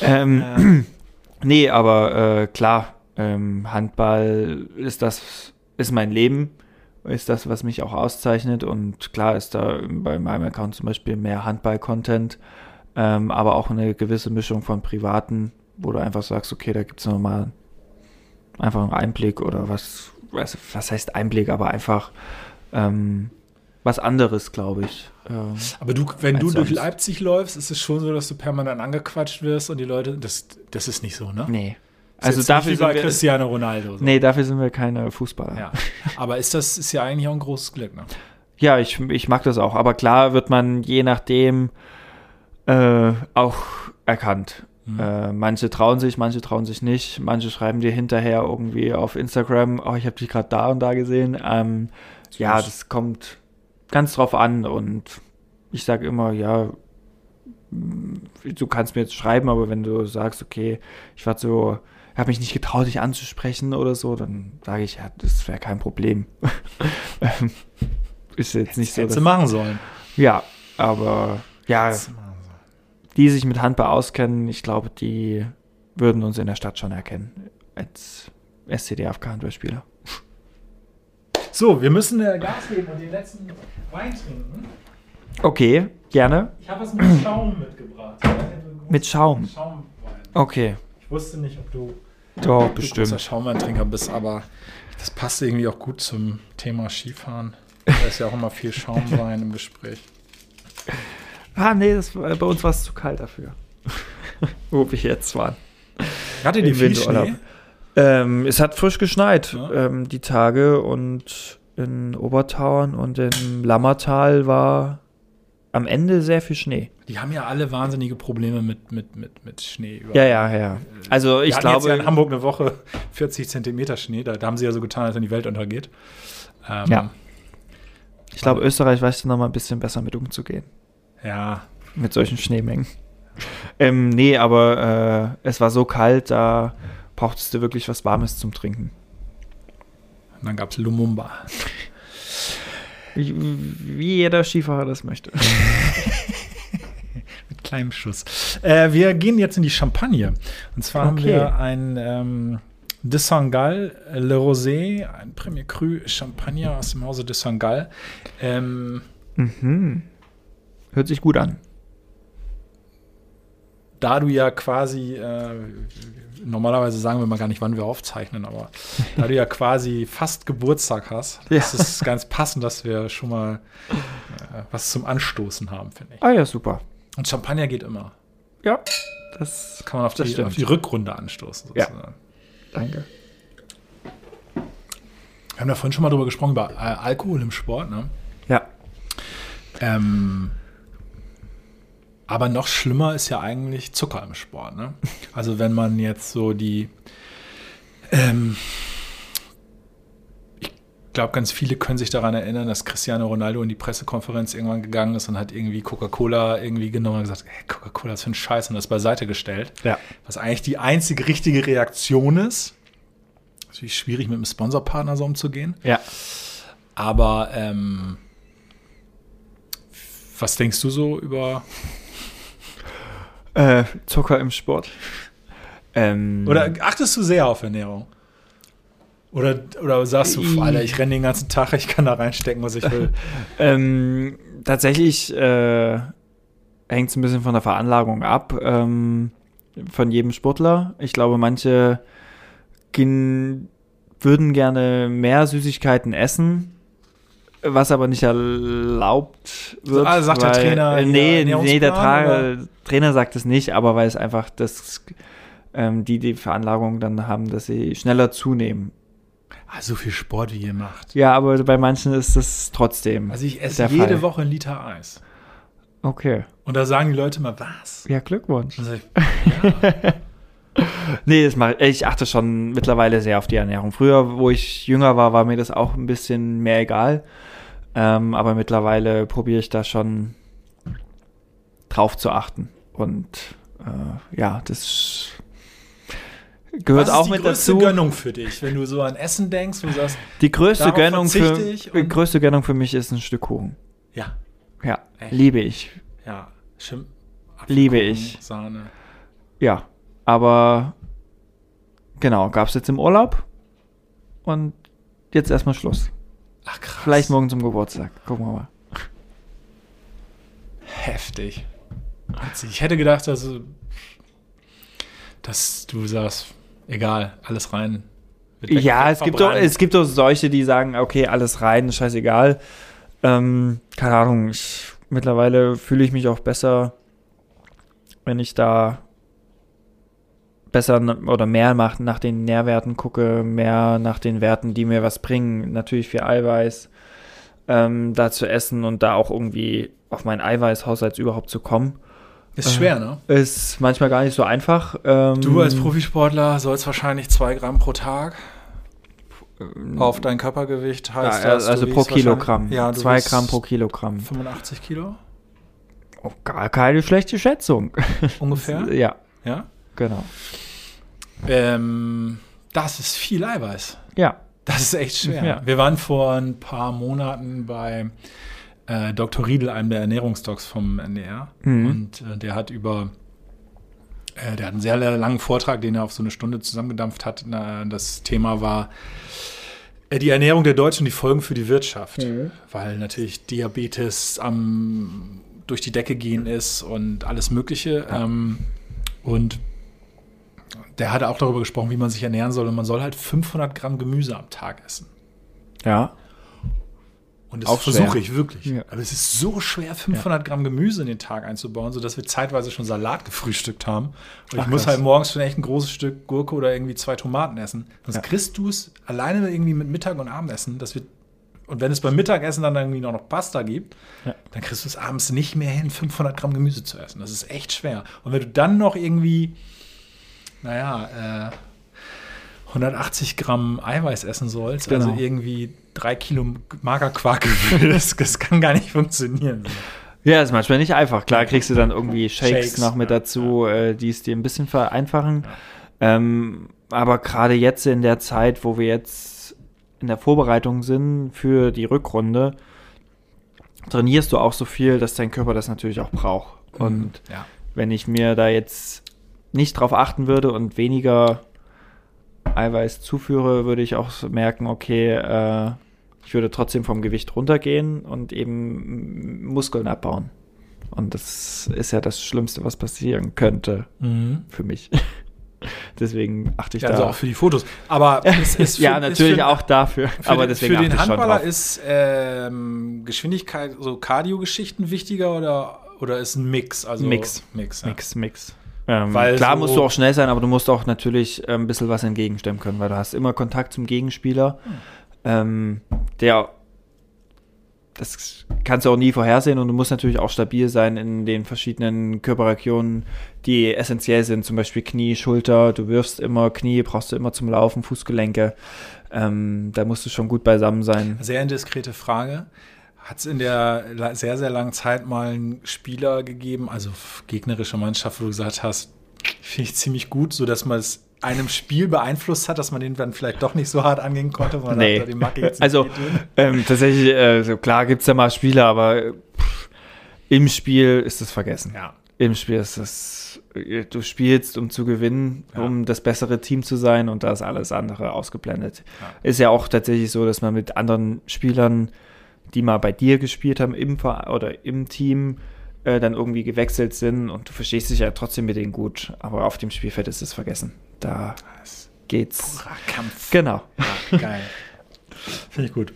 Nee, aber klar, Handball ist mein Leben, ist das, was mich auch auszeichnet und klar ist da bei meinem Account zum Beispiel mehr Handball-Content, aber auch eine gewisse Mischung von Privaten, wo du einfach sagst, okay, da gibt es nochmal einfach einen Einblick oder was heißt Einblick, aber einfach was anderes, glaube ich. Aber wenn du durch Leipzig läufst, ist es schon so, dass du permanent angequatscht wirst und die Leute, das ist nicht so, ne? Nee. Also dafür sind wir Cristiano Ronaldo. So. Nee, dafür sind wir keine Fußballer. Ja. Aber ist ja eigentlich auch ein großes Glück, ne? Ja, ich mag das auch. Aber klar wird man je nachdem auch erkannt. Manche trauen sich nicht. Manche schreiben dir hinterher irgendwie auf Instagram, ich habe dich gerade da und da gesehen. Ja, das kommt ganz drauf an. Und ich sage immer, ja, du kannst mir jetzt schreiben, aber wenn du sagst, okay, ich habe mich nicht getraut, dich anzusprechen oder so, dann sage ich, ja, das wäre kein Problem. Ist jetzt nicht so. Hättest du machen sollen. Ja, aber ja, die sich mit Handball auskennen, ich glaube, die würden uns in der Stadt schon erkennen als SCDFK-Handballspieler. So, wir müssen Gas geben und den letzten Wein trinken. Okay, gerne. Ich habe was mit Schaum mitgebracht. Mit Schaum? Mit Schaumwein. Okay. Ich wusste nicht, ob du bestimmt großer Schaumweintrinker bist, aber das passt irgendwie auch gut zum Thema Skifahren. Da ist ja auch immer viel Schaumwein im Gespräch. Nee, bei uns war es zu kalt dafür. Wo wir jetzt waren. Hattet ihr viel Schnee? Es hat frisch geschneit, ja. Die Tage, und in Obertauern und im Lammertal war am Ende sehr viel Schnee. Die haben ja alle wahnsinnige Probleme mit Schnee. Ja. Also ich glaube, jetzt ja in Hamburg eine Woche 40 Zentimeter Schnee. Da haben sie ja so getan, als wenn die Welt untergeht. Ja. Ich glaube, Österreich weiß da noch mal ein bisschen besser mit umzugehen. Ja. Mit solchen Schneemengen. Nee, aber es war so kalt, da brauchtest du wirklich was Warmes zum Trinken. Und dann gab es Lumumba. Wie jeder Skifahrer das möchte. Mit kleinem Schuss. Wir gehen jetzt in die Champagne. Und zwar haben wir ein de Saint-Gall Le Rosé, ein Premier Cru Champagner aus dem Hause de Saint-Gall. Hört sich gut an. Da du ja quasi, normalerweise sagen wir mal gar nicht, wann wir aufzeichnen, aber da du ja quasi fast Geburtstag hast, ist es ganz passend, dass wir schon mal was zum Anstoßen haben, finde ich. Ah ja, super. Und Champagner geht immer. Ja, das kann man auf die Rückrunde anstoßen, sozusagen. Ja. Danke. Wir haben ja vorhin schon mal drüber gesprochen, über Alkohol im Sport, ne? Ja. Aber noch schlimmer ist ja eigentlich Zucker im Sport, ne? Also wenn man jetzt so ich glaube, ganz viele können sich daran erinnern, dass Cristiano Ronaldo in die Pressekonferenz irgendwann gegangen ist und hat irgendwie Coca-Cola irgendwie genommen und gesagt, hey, Coca-Cola ist für ein Scheiß, und das beiseite gestellt. Ja. Was eigentlich die einzige richtige Reaktion ist. Natürlich schwierig, mit einem Sponsorpartner so umzugehen. Ja. Aber was denkst du so über Zucker im Sport? Oder achtest du sehr auf Ernährung? Oder sagst du, Alter, ich renne den ganzen Tag, ich kann da reinstecken, was ich will? Tatsächlich hängt es ein bisschen von der Veranlagung ab, von jedem Sportler. Ich glaube, manche würden gerne mehr Süßigkeiten essen, was aber nicht erlaubt wird. Also sagt der Trainer, nee, der Trainer sagt es nicht, aber weil es einfach die Veranlagung dann haben, dass sie schneller zunehmen. So viel Sport, wie ihr macht. Ja, aber bei manchen ist das trotzdem. Also ich esse jede Woche 1 Liter Eis. Okay. Und da sagen die Leute mal, was? Ja, Glückwunsch. Dann sag ich, ja. Nee, ich achte schon mittlerweile sehr auf die Ernährung. Früher, wo ich jünger war, war mir das auch ein bisschen mehr egal. Aber mittlerweile probiere ich da schon drauf zu achten. Und das gehört auch mit dazu. Was ist die größte Gönnung für dich, wenn du so an Essen denkst, wo du sagst, die größte Gönnung für mich ist ein Stück Kuchen. Ja. Ja, echt? Liebe ich. Ja, liebe ich. Sahne. Ja, aber genau, gab es jetzt im Urlaub und jetzt erstmal Schluss. Ach krass. Vielleicht morgen zum Geburtstag. Gucken wir mal. Heftig. Ich hätte gedacht, dass du sagst, egal, alles rein. Ja, es gibt auch solche, die sagen, okay, alles rein, scheißegal. Keine Ahnung, mittlerweile fühle ich mich auch besser, wenn ich da besser oder mehr nach den Nährwerten gucke, mehr nach den Werten, die mir was bringen. Natürlich viel Eiweiß da zu essen und da auch irgendwie auf meinen Eiweißhaushalt überhaupt zu kommen. Ist schwer, ne? Ist manchmal gar nicht so einfach. Du als Profisportler sollst wahrscheinlich 2 Gramm pro Tag auf dein Körpergewicht heißt das. Also pro Kilogramm. Ja, 2 Gramm pro Kilogramm. 85 Kilo? Oh, gar keine schlechte Schätzung. Ungefähr? Ja. Ja? Genau. Das ist viel Eiweiß. Ja. Das ist echt schwer. Ja. Wir waren vor ein paar Monaten bei Dr. Riedel, einem der Ernährungsdocs vom NDR. Mhm. Und der hat der hat einen sehr langen Vortrag, den er auf so eine Stunde zusammengedampft hat. Das Thema war die Ernährung der Deutschen und die Folgen für die Wirtschaft. Mhm. Weil natürlich Diabetes durch die Decke gehen ist und alles Mögliche. Ja. Und der hat auch darüber gesprochen, wie man sich ernähren soll. Und man soll halt 500 Gramm Gemüse am Tag essen. Ja. Und das versuche ich wirklich. Ja. Aber es ist so schwer, 500 Gramm Gemüse in den Tag einzubauen, sodass wir zeitweise schon Salat gefrühstückt haben. Und ich muss halt morgens schon echt ein großes Stück Gurke oder irgendwie 2 Tomaten essen. Sonst kriegst du es alleine irgendwie mit Mittag- und Abendessen. Und wenn es beim Mittagessen dann irgendwie noch Pasta gibt, dann kriegst du es abends nicht mehr hin, 500 Gramm Gemüse zu essen. Das ist echt schwer. Und wenn du dann noch irgendwie 180 Gramm Eiweiß essen sollst, also irgendwie 3 Kilo Magerquark, das kann gar nicht funktionieren. Ja, ist manchmal nicht einfach. Klar kriegst du dann irgendwie Shakes noch mit dazu, die es dir ein bisschen vereinfachen. Ja. Aber gerade jetzt in der Zeit, wo wir jetzt in der Vorbereitung sind für die Rückrunde, trainierst du auch so viel, dass dein Körper das natürlich auch braucht. Und wenn ich mir da jetzt nicht drauf achten würde und weniger Eiweiß zuführe, würde ich auch merken, okay, ich würde trotzdem vom Gewicht runtergehen und eben Muskeln abbauen. Und das ist ja das Schlimmste, was passieren könnte für mich. Deswegen achte ich da. Also auch für die Fotos. Aber es ist ja, natürlich auch dafür. Aber deswegen für den achte ich schon Handballer drauf. ist Geschwindigkeit, so Cardio-Geschichten wichtiger oder ist ein Mix? Also Mix. Weil klar so musst du auch schnell sein, aber du musst auch natürlich ein bisschen was entgegenstemmen können, weil du hast immer Kontakt zum Gegenspieler. Das kannst du auch nie vorhersehen und du musst natürlich auch stabil sein in den verschiedenen Körperregionen, die essentiell sind, zum Beispiel Knie, Schulter, du wirfst immer Knie, brauchst du immer zum Laufen, Fußgelenke, da musst du schon gut beisammen sein. Sehr indiskrete Frage. Hat es in der sehr, sehr langen Zeit mal einen Spieler gegeben, also gegnerische Mannschaft, wo du gesagt hast, finde ich ziemlich gut, sodass man es einem Spiel beeinflusst hat, dass man den dann vielleicht doch nicht so hart angehen konnte, weil nee. den mag ich jetzt nicht also tatsächlich, so klar gibt es ja mal Spiele, aber im Spiel ist es vergessen. Ja. Im Spiel ist es, du spielst, um zu gewinnen, um das bessere Team zu sein und da ist alles andere ausgeblendet. Ja. Ist ja auch tatsächlich so, dass man mit anderen Spielern, die mal bei dir gespielt haben, im Team, dann irgendwie gewechselt sind und du verstehst dich ja trotzdem mit denen gut, aber auf dem Spielfeld ist es vergessen. Da geht's. Purer Kampf. Genau. Ja, geil. Finde ich gut.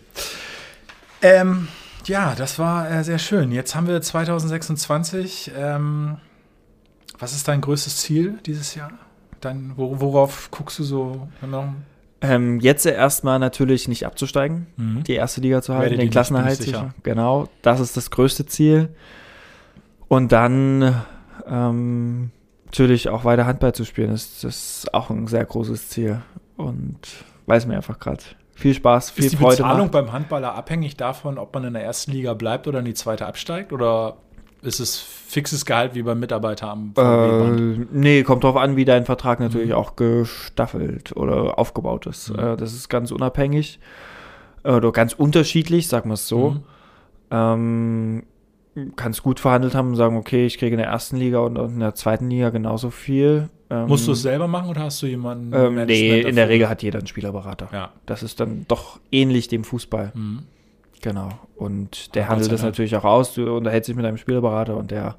Ja, das war sehr schön. Jetzt haben wir 2026. Was ist dein größtes Ziel dieses Jahr? Worauf guckst du so? Jetzt erstmal natürlich nicht abzusteigen, die erste Liga zu halten, den Klassenerhalt sicher. Genau, das ist das größte Ziel. Und dann natürlich auch weiter Handball zu spielen, das ist auch ein sehr großes Ziel. Und weiß mir einfach gerade viel Spaß, viel Freude. Ist die Bezahlung beim Handballer abhängig davon, ob man in der ersten Liga bleibt oder in die zweite absteigt? Oder ist es fixes Gehalt wie beim Mitarbeiter am VW-Band? Nee, kommt drauf an, wie dein Vertrag natürlich auch gestaffelt oder aufgebaut ist. Das ist ganz unabhängig oder ganz unterschiedlich, sagen wir es so. Kannst gut verhandelt haben und sagen, okay, ich kriege in der ersten Liga und in der zweiten Liga genauso viel. Musst du es selber machen oder hast du jemanden? Nee, in der Regel hat jeder einen Spielerberater. Ja. Das ist dann doch ähnlich dem Fußball. Genau. Und der handelt das natürlich auch aus. Du unterhältst dich mit einem Spielerberater und der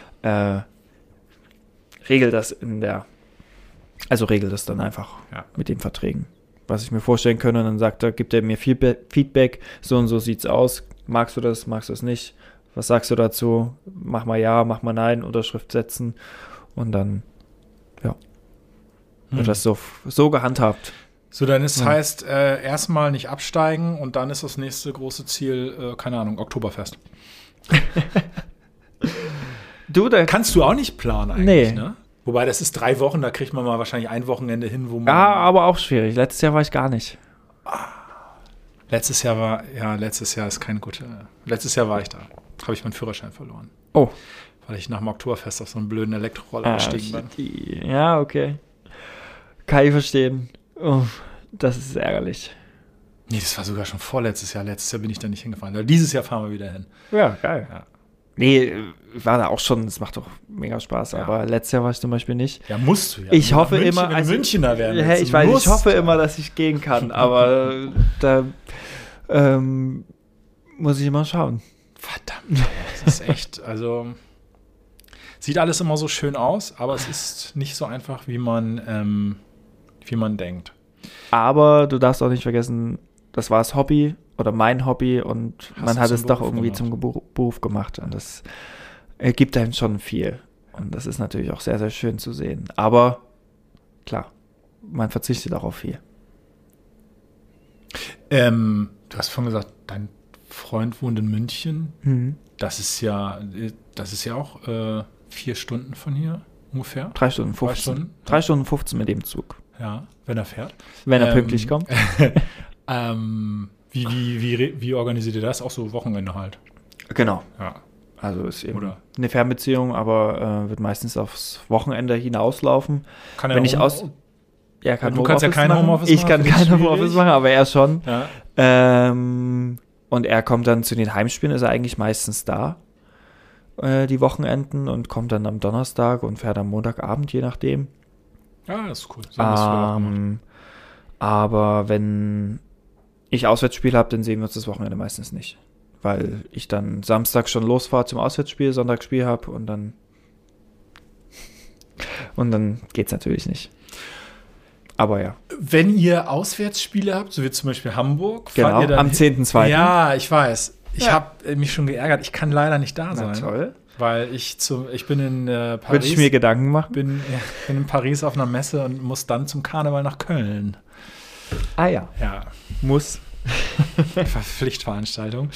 regelt das regelt das dann einfach mit den Verträgen. Was ich mir vorstellen könnte, dann gibt er mir Feedback, so und so sieht's aus. Magst du das nicht? Was sagst du dazu? Mach mal ja, mach mal nein, Unterschrift setzen und dann, wird das so gehandhabt. So, dann heißt erstmal nicht absteigen und dann ist das nächste große Ziel, keine Ahnung, Oktoberfest. Kannst du auch nicht planen eigentlich, ne? Wobei, das ist 3 Wochen, da kriegt man mal wahrscheinlich ein Wochenende hin, wo man... Ja, aber auch schwierig. Letztes Jahr war ich gar nicht. Letztes Jahr ist keine gute... Letztes Jahr war ich da. Habe ich meinen Führerschein verloren. Oh. Weil ich nach dem Oktoberfest auf so einen blöden Elektroroller gestiegen bin. Ja, okay. Kann ich verstehen. Oh, das ist ärgerlich. Nee, das war sogar schon vorletztes Jahr. Letztes Jahr bin ich da nicht hingefahren. Also dieses Jahr fahren wir wieder hin. Ja, geil. Ja. Nee, ich war da auch schon, es macht doch mega Spaß, aber letztes Jahr war ich zum Beispiel nicht. Ja, musst du ja. Ich hoffe immer, wenn Münchner werden. Ich hoffe immer, dass ich gehen kann, aber da muss ich immer schauen. Verdammt, das ist echt, also sieht alles immer so schön aus, aber es ist nicht so einfach, wie man denkt. Aber du darfst auch nicht vergessen, das war das Hobby oder mein Hobby und man hat es doch irgendwie zum Beruf gemacht und das gibt einem schon viel und das ist natürlich auch sehr, sehr schön zu sehen. Aber klar, man verzichtet auch auf viel. Du hast vorhin gesagt, dein Freund wohnt in München. Das ist ja auch 4 Stunden von hier ungefähr. 3 Stunden 15. 3 Stunden 15 mit dem Zug. Ja, wenn er fährt. Wenn er pünktlich kommt. Wie organisiert ihr das? Auch so Wochenende halt? Genau. Ja. Also ist eben Oder? eine Fernbeziehung, aber wird meistens aufs Wochenende hinauslaufen. Kann Wenn ich er kann Du kannst ja kein machen. Homeoffice Ich machen, kann finde ich kein Homeoffice schwierig. machen, aber er schon. Ja. Und er kommt dann zu den Heimspielen, ist er eigentlich meistens da, die Wochenenden, und kommt dann am Donnerstag und fährt am Montagabend, je nachdem. Ja, das ist cool. So haben wir es früher auch gemacht. Aber wenn ich Auswärtsspiel habe, dann sehen wir uns das Wochenende meistens nicht. Weil ich dann Samstag schon losfahre zum Auswärtsspiel, Sonntagsspiel habe und dann geht's natürlich nicht. Aber ja. Wenn ihr Auswärtsspiele habt, so wie zum Beispiel Hamburg, Genau, fahrt ihr dann am 10.2. Ja, ich weiß. Ich Ja. habe mich schon geärgert. Ich kann leider nicht da Na sein, toll. weil ich bin in Würde Paris. ich mir Gedanken machen? bin in Paris auf einer Messe und muss dann zum Karneval nach Köln. Ah ja. Ja, Muss. Pflichtveranstaltung.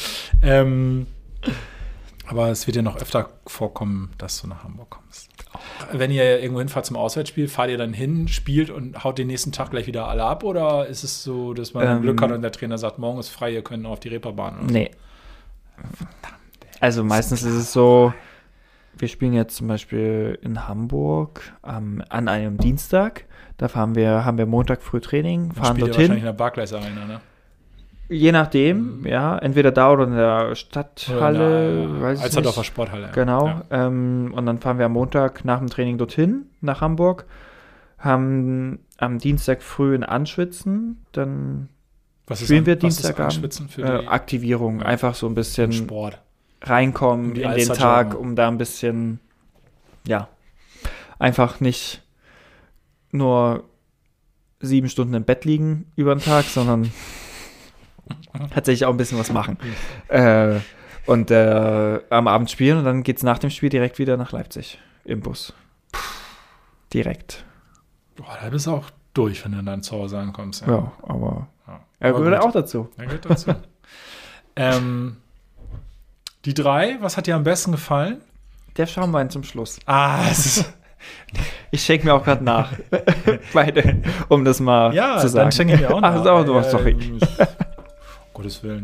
Aber es wird ja noch öfter vorkommen, dass du nach Hamburg kommst. Wenn ihr irgendwo hinfahrt zum Auswärtsspiel, fahrt ihr dann hin, spielt und haut den nächsten Tag gleich wieder alle ab? Oder ist es so, dass man dann Glück hat und der Trainer sagt, morgen ist frei, ihr könnt auf die Reeperbahn? Oder Nee. Also meistens ist es so, wir spielen jetzt zum Beispiel in Hamburg an einem Dienstag. Da haben wir Montag früh Training, so? fahren Spielt ihr wahrscheinlich dorthin. in der Barclays Arena, ne? Je nachdem, ja, entweder da oder in der Stadthalle, Oder weiß ich Alsterdorfer nicht. Sporthalle. Ja. Genau. Ja. Und dann fahren wir am Montag nach dem Training dorthin, nach Hamburg, haben am Dienstag früh ein Anschwitzen, dann Was spielen wir was ist Dienstagabend. Anschwitzen für die Aktivierung, einfach so ein bisschen Sport? reinkommen Um die in den Alster Tag, joggen. um da ein bisschen, ja, einfach nicht nur 7 Stunden im Bett liegen über den Tag, sondern tatsächlich auch ein bisschen was machen. Und am Abend spielen und dann geht es nach dem Spiel direkt wieder nach Leipzig im Bus. Direkt. Boah, da bist du auch durch, wenn du dann zu Hause ankommst. Ja, aber Ja. er Aber gehört gut. auch dazu. Ja, gehört dazu. Die 3, was hat dir am besten gefallen? Der Schaumwein zum Schluss. Es ist, Ich schenke mir auch gerade nach. Beide, um das mal ja, zu sagen. dann schenke ich mir auch noch. Ach, ist auch noch, sorry. Gottes Willen.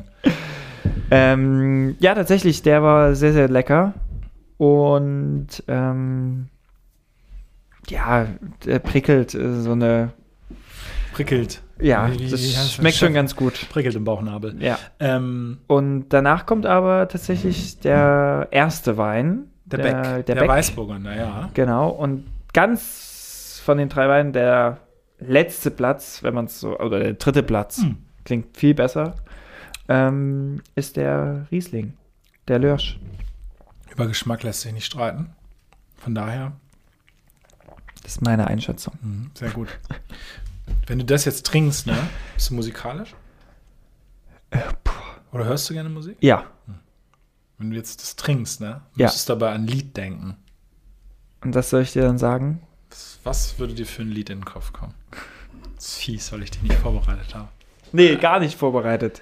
Ja, tatsächlich, der war sehr, sehr lecker. Und ja, der prickelt so eine. Prickelt. Ja, Wie das heißt schmeckt schon ganz gut. Prickelt im Bauchnabel. Ja. Ähm, Und danach kommt aber tatsächlich der erste Wein. der Beck. Der Beck. Weißburgunder, ja. Genau. Und ganz von den 3 Weinen der letzte Platz, wenn man es so, oder der dritte Platz, klingt viel besser, ist der Riesling, der Lörsch. Über Geschmack lässt sich nicht streiten. Von daher, Das ist meine Einschätzung. sehr gut. Wenn du das jetzt trinkst, ne? Bist du musikalisch? Oder hörst du gerne Musik? Ja. Wenn du jetzt das trinkst, ne? Ja. Müsstest du dabei an ein Lied denken. Und das soll ich dir dann sagen? Was würde dir für ein Lied in den Kopf kommen? Das ist fies, weil ich dich nicht vorbereitet habe. Nee, gar nicht vorbereitet.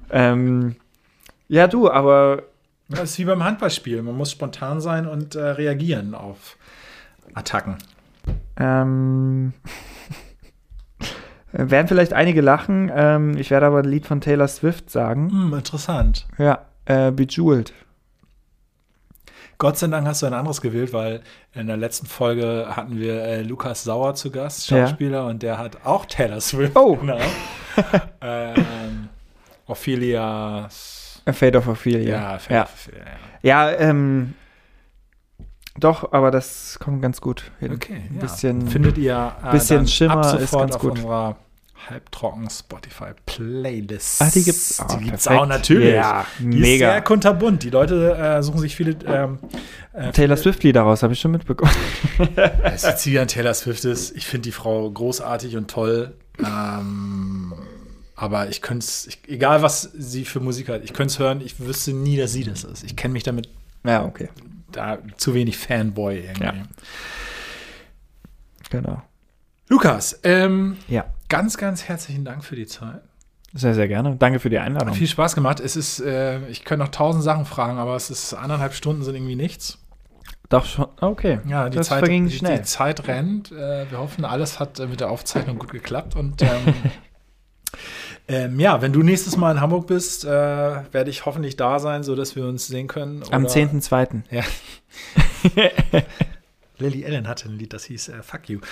Ja, du, aber Das ist wie beim Handballspiel. Man muss spontan sein und reagieren auf Attacken. werden vielleicht einige lachen. Ich werde aber ein Lied von Taylor Swift sagen. Interessant. Ja, Bejeweled. Gott sei Dank hast du ein anderes gewählt, weil in der letzten Folge hatten wir Lukas Sauer zu Gast, Schauspieler, und der hat auch Taylor Swift. Oh. Genau. Ophelia. A Fate of Ophelia. Ja, Ja. Ophelia, ja. Ja, doch, aber das kommt ganz gut hin. Okay, Ein ja. bisschen, Findet ihr bisschen dann Schimmer ab ist sofort ganz auf gut. unserer halbtrocken Spotify-Playlist. Ah, die gibt's Die gibt's perfekt. auch natürlich. Ja, Die ist mega. sehr kunterbunt. Die Leute suchen sich viele Taylor Swift-Lieder raus, habe ich schon mitbekommen. Es ist wieder ein Taylor Swift ist. Ich finde die Frau großartig und toll. Aber ich könnte es, egal was sie für Musik hat, ich könnte es hören, ich wüsste nie, dass sie das ist. Ich kenne mich damit Ja, okay. da zu wenig Fanboy irgendwie. Ja. Genau. Lukas, Ja, ganz, ganz herzlichen Dank für die Zeit. sehr, sehr gerne. Danke für die Einladung. Hat viel Spaß gemacht. Es ist, ich könnte noch 1000 Sachen fragen, aber es ist 1,5 Stunden sind irgendwie nichts. Doch schon, okay. Ja, die das Zeit verging schnell. Die Zeit rennt. Wir hoffen, alles hat mit der Aufzeichnung gut geklappt und Ja, wenn du nächstes Mal in Hamburg bist, werde ich hoffentlich da sein, sodass wir uns sehen können. Am 10.2. Ja. Lily Allen hatte ein Lied, das hieß Fuck You.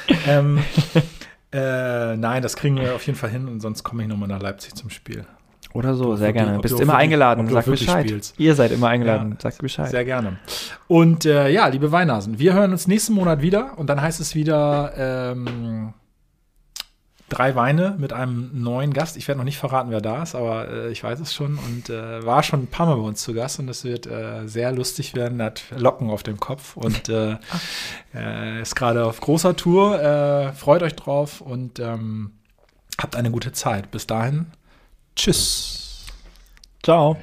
Nein, das kriegen wir auf jeden Fall hin und sonst komme ich nochmal nach Leipzig zum Spiel. Oder so, sehr gerne. Bist immer eingeladen, sag Bescheid. Spielst. Ihr seid immer eingeladen, sagt Bescheid. Sehr gerne. Und ja, liebe Weinnasen, wir hören uns nächsten Monat wieder und dann heißt es wieder 3 Weine mit einem neuen Gast. Ich werde noch nicht verraten, wer da ist, aber ich weiß es schon und war schon ein paar Mal bei uns zu Gast und es wird sehr lustig werden, hat Locken auf dem Kopf und ist gerade auf großer Tour. Freut euch drauf und habt eine gute Zeit. Bis dahin, tschüss. Ciao.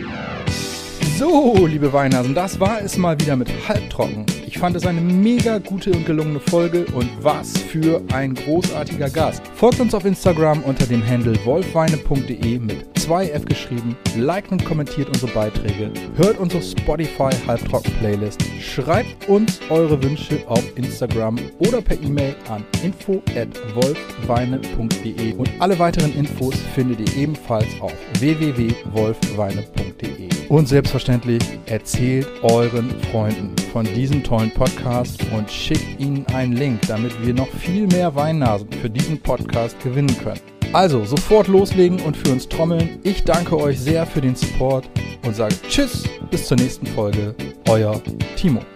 So, liebe Weinnasen, das war es mal wieder mit Halbtrocken. Ich fand es eine mega gute und gelungene Folge und was für ein großartiger Gast. Folgt uns auf Instagram unter dem Handle wolfweine.de mit 2F geschrieben, liked und kommentiert unsere Beiträge, hört unsere Spotify Halbtrocken-Playlist, schreibt uns eure Wünsche auf Instagram oder per E-Mail an info@wolfweine.de und alle weiteren Infos findet ihr ebenfalls auf www.wolfweine.de. Und selbstverständlich erzählt euren Freunden von diesem tollen Podcast und schickt ihnen einen Link, damit wir noch viel mehr Weinnasen für diesen Podcast gewinnen können. Also sofort loslegen und für uns trommeln. Ich danke euch sehr für den Support und sage Tschüss, bis zur nächsten Folge. Euer Timo.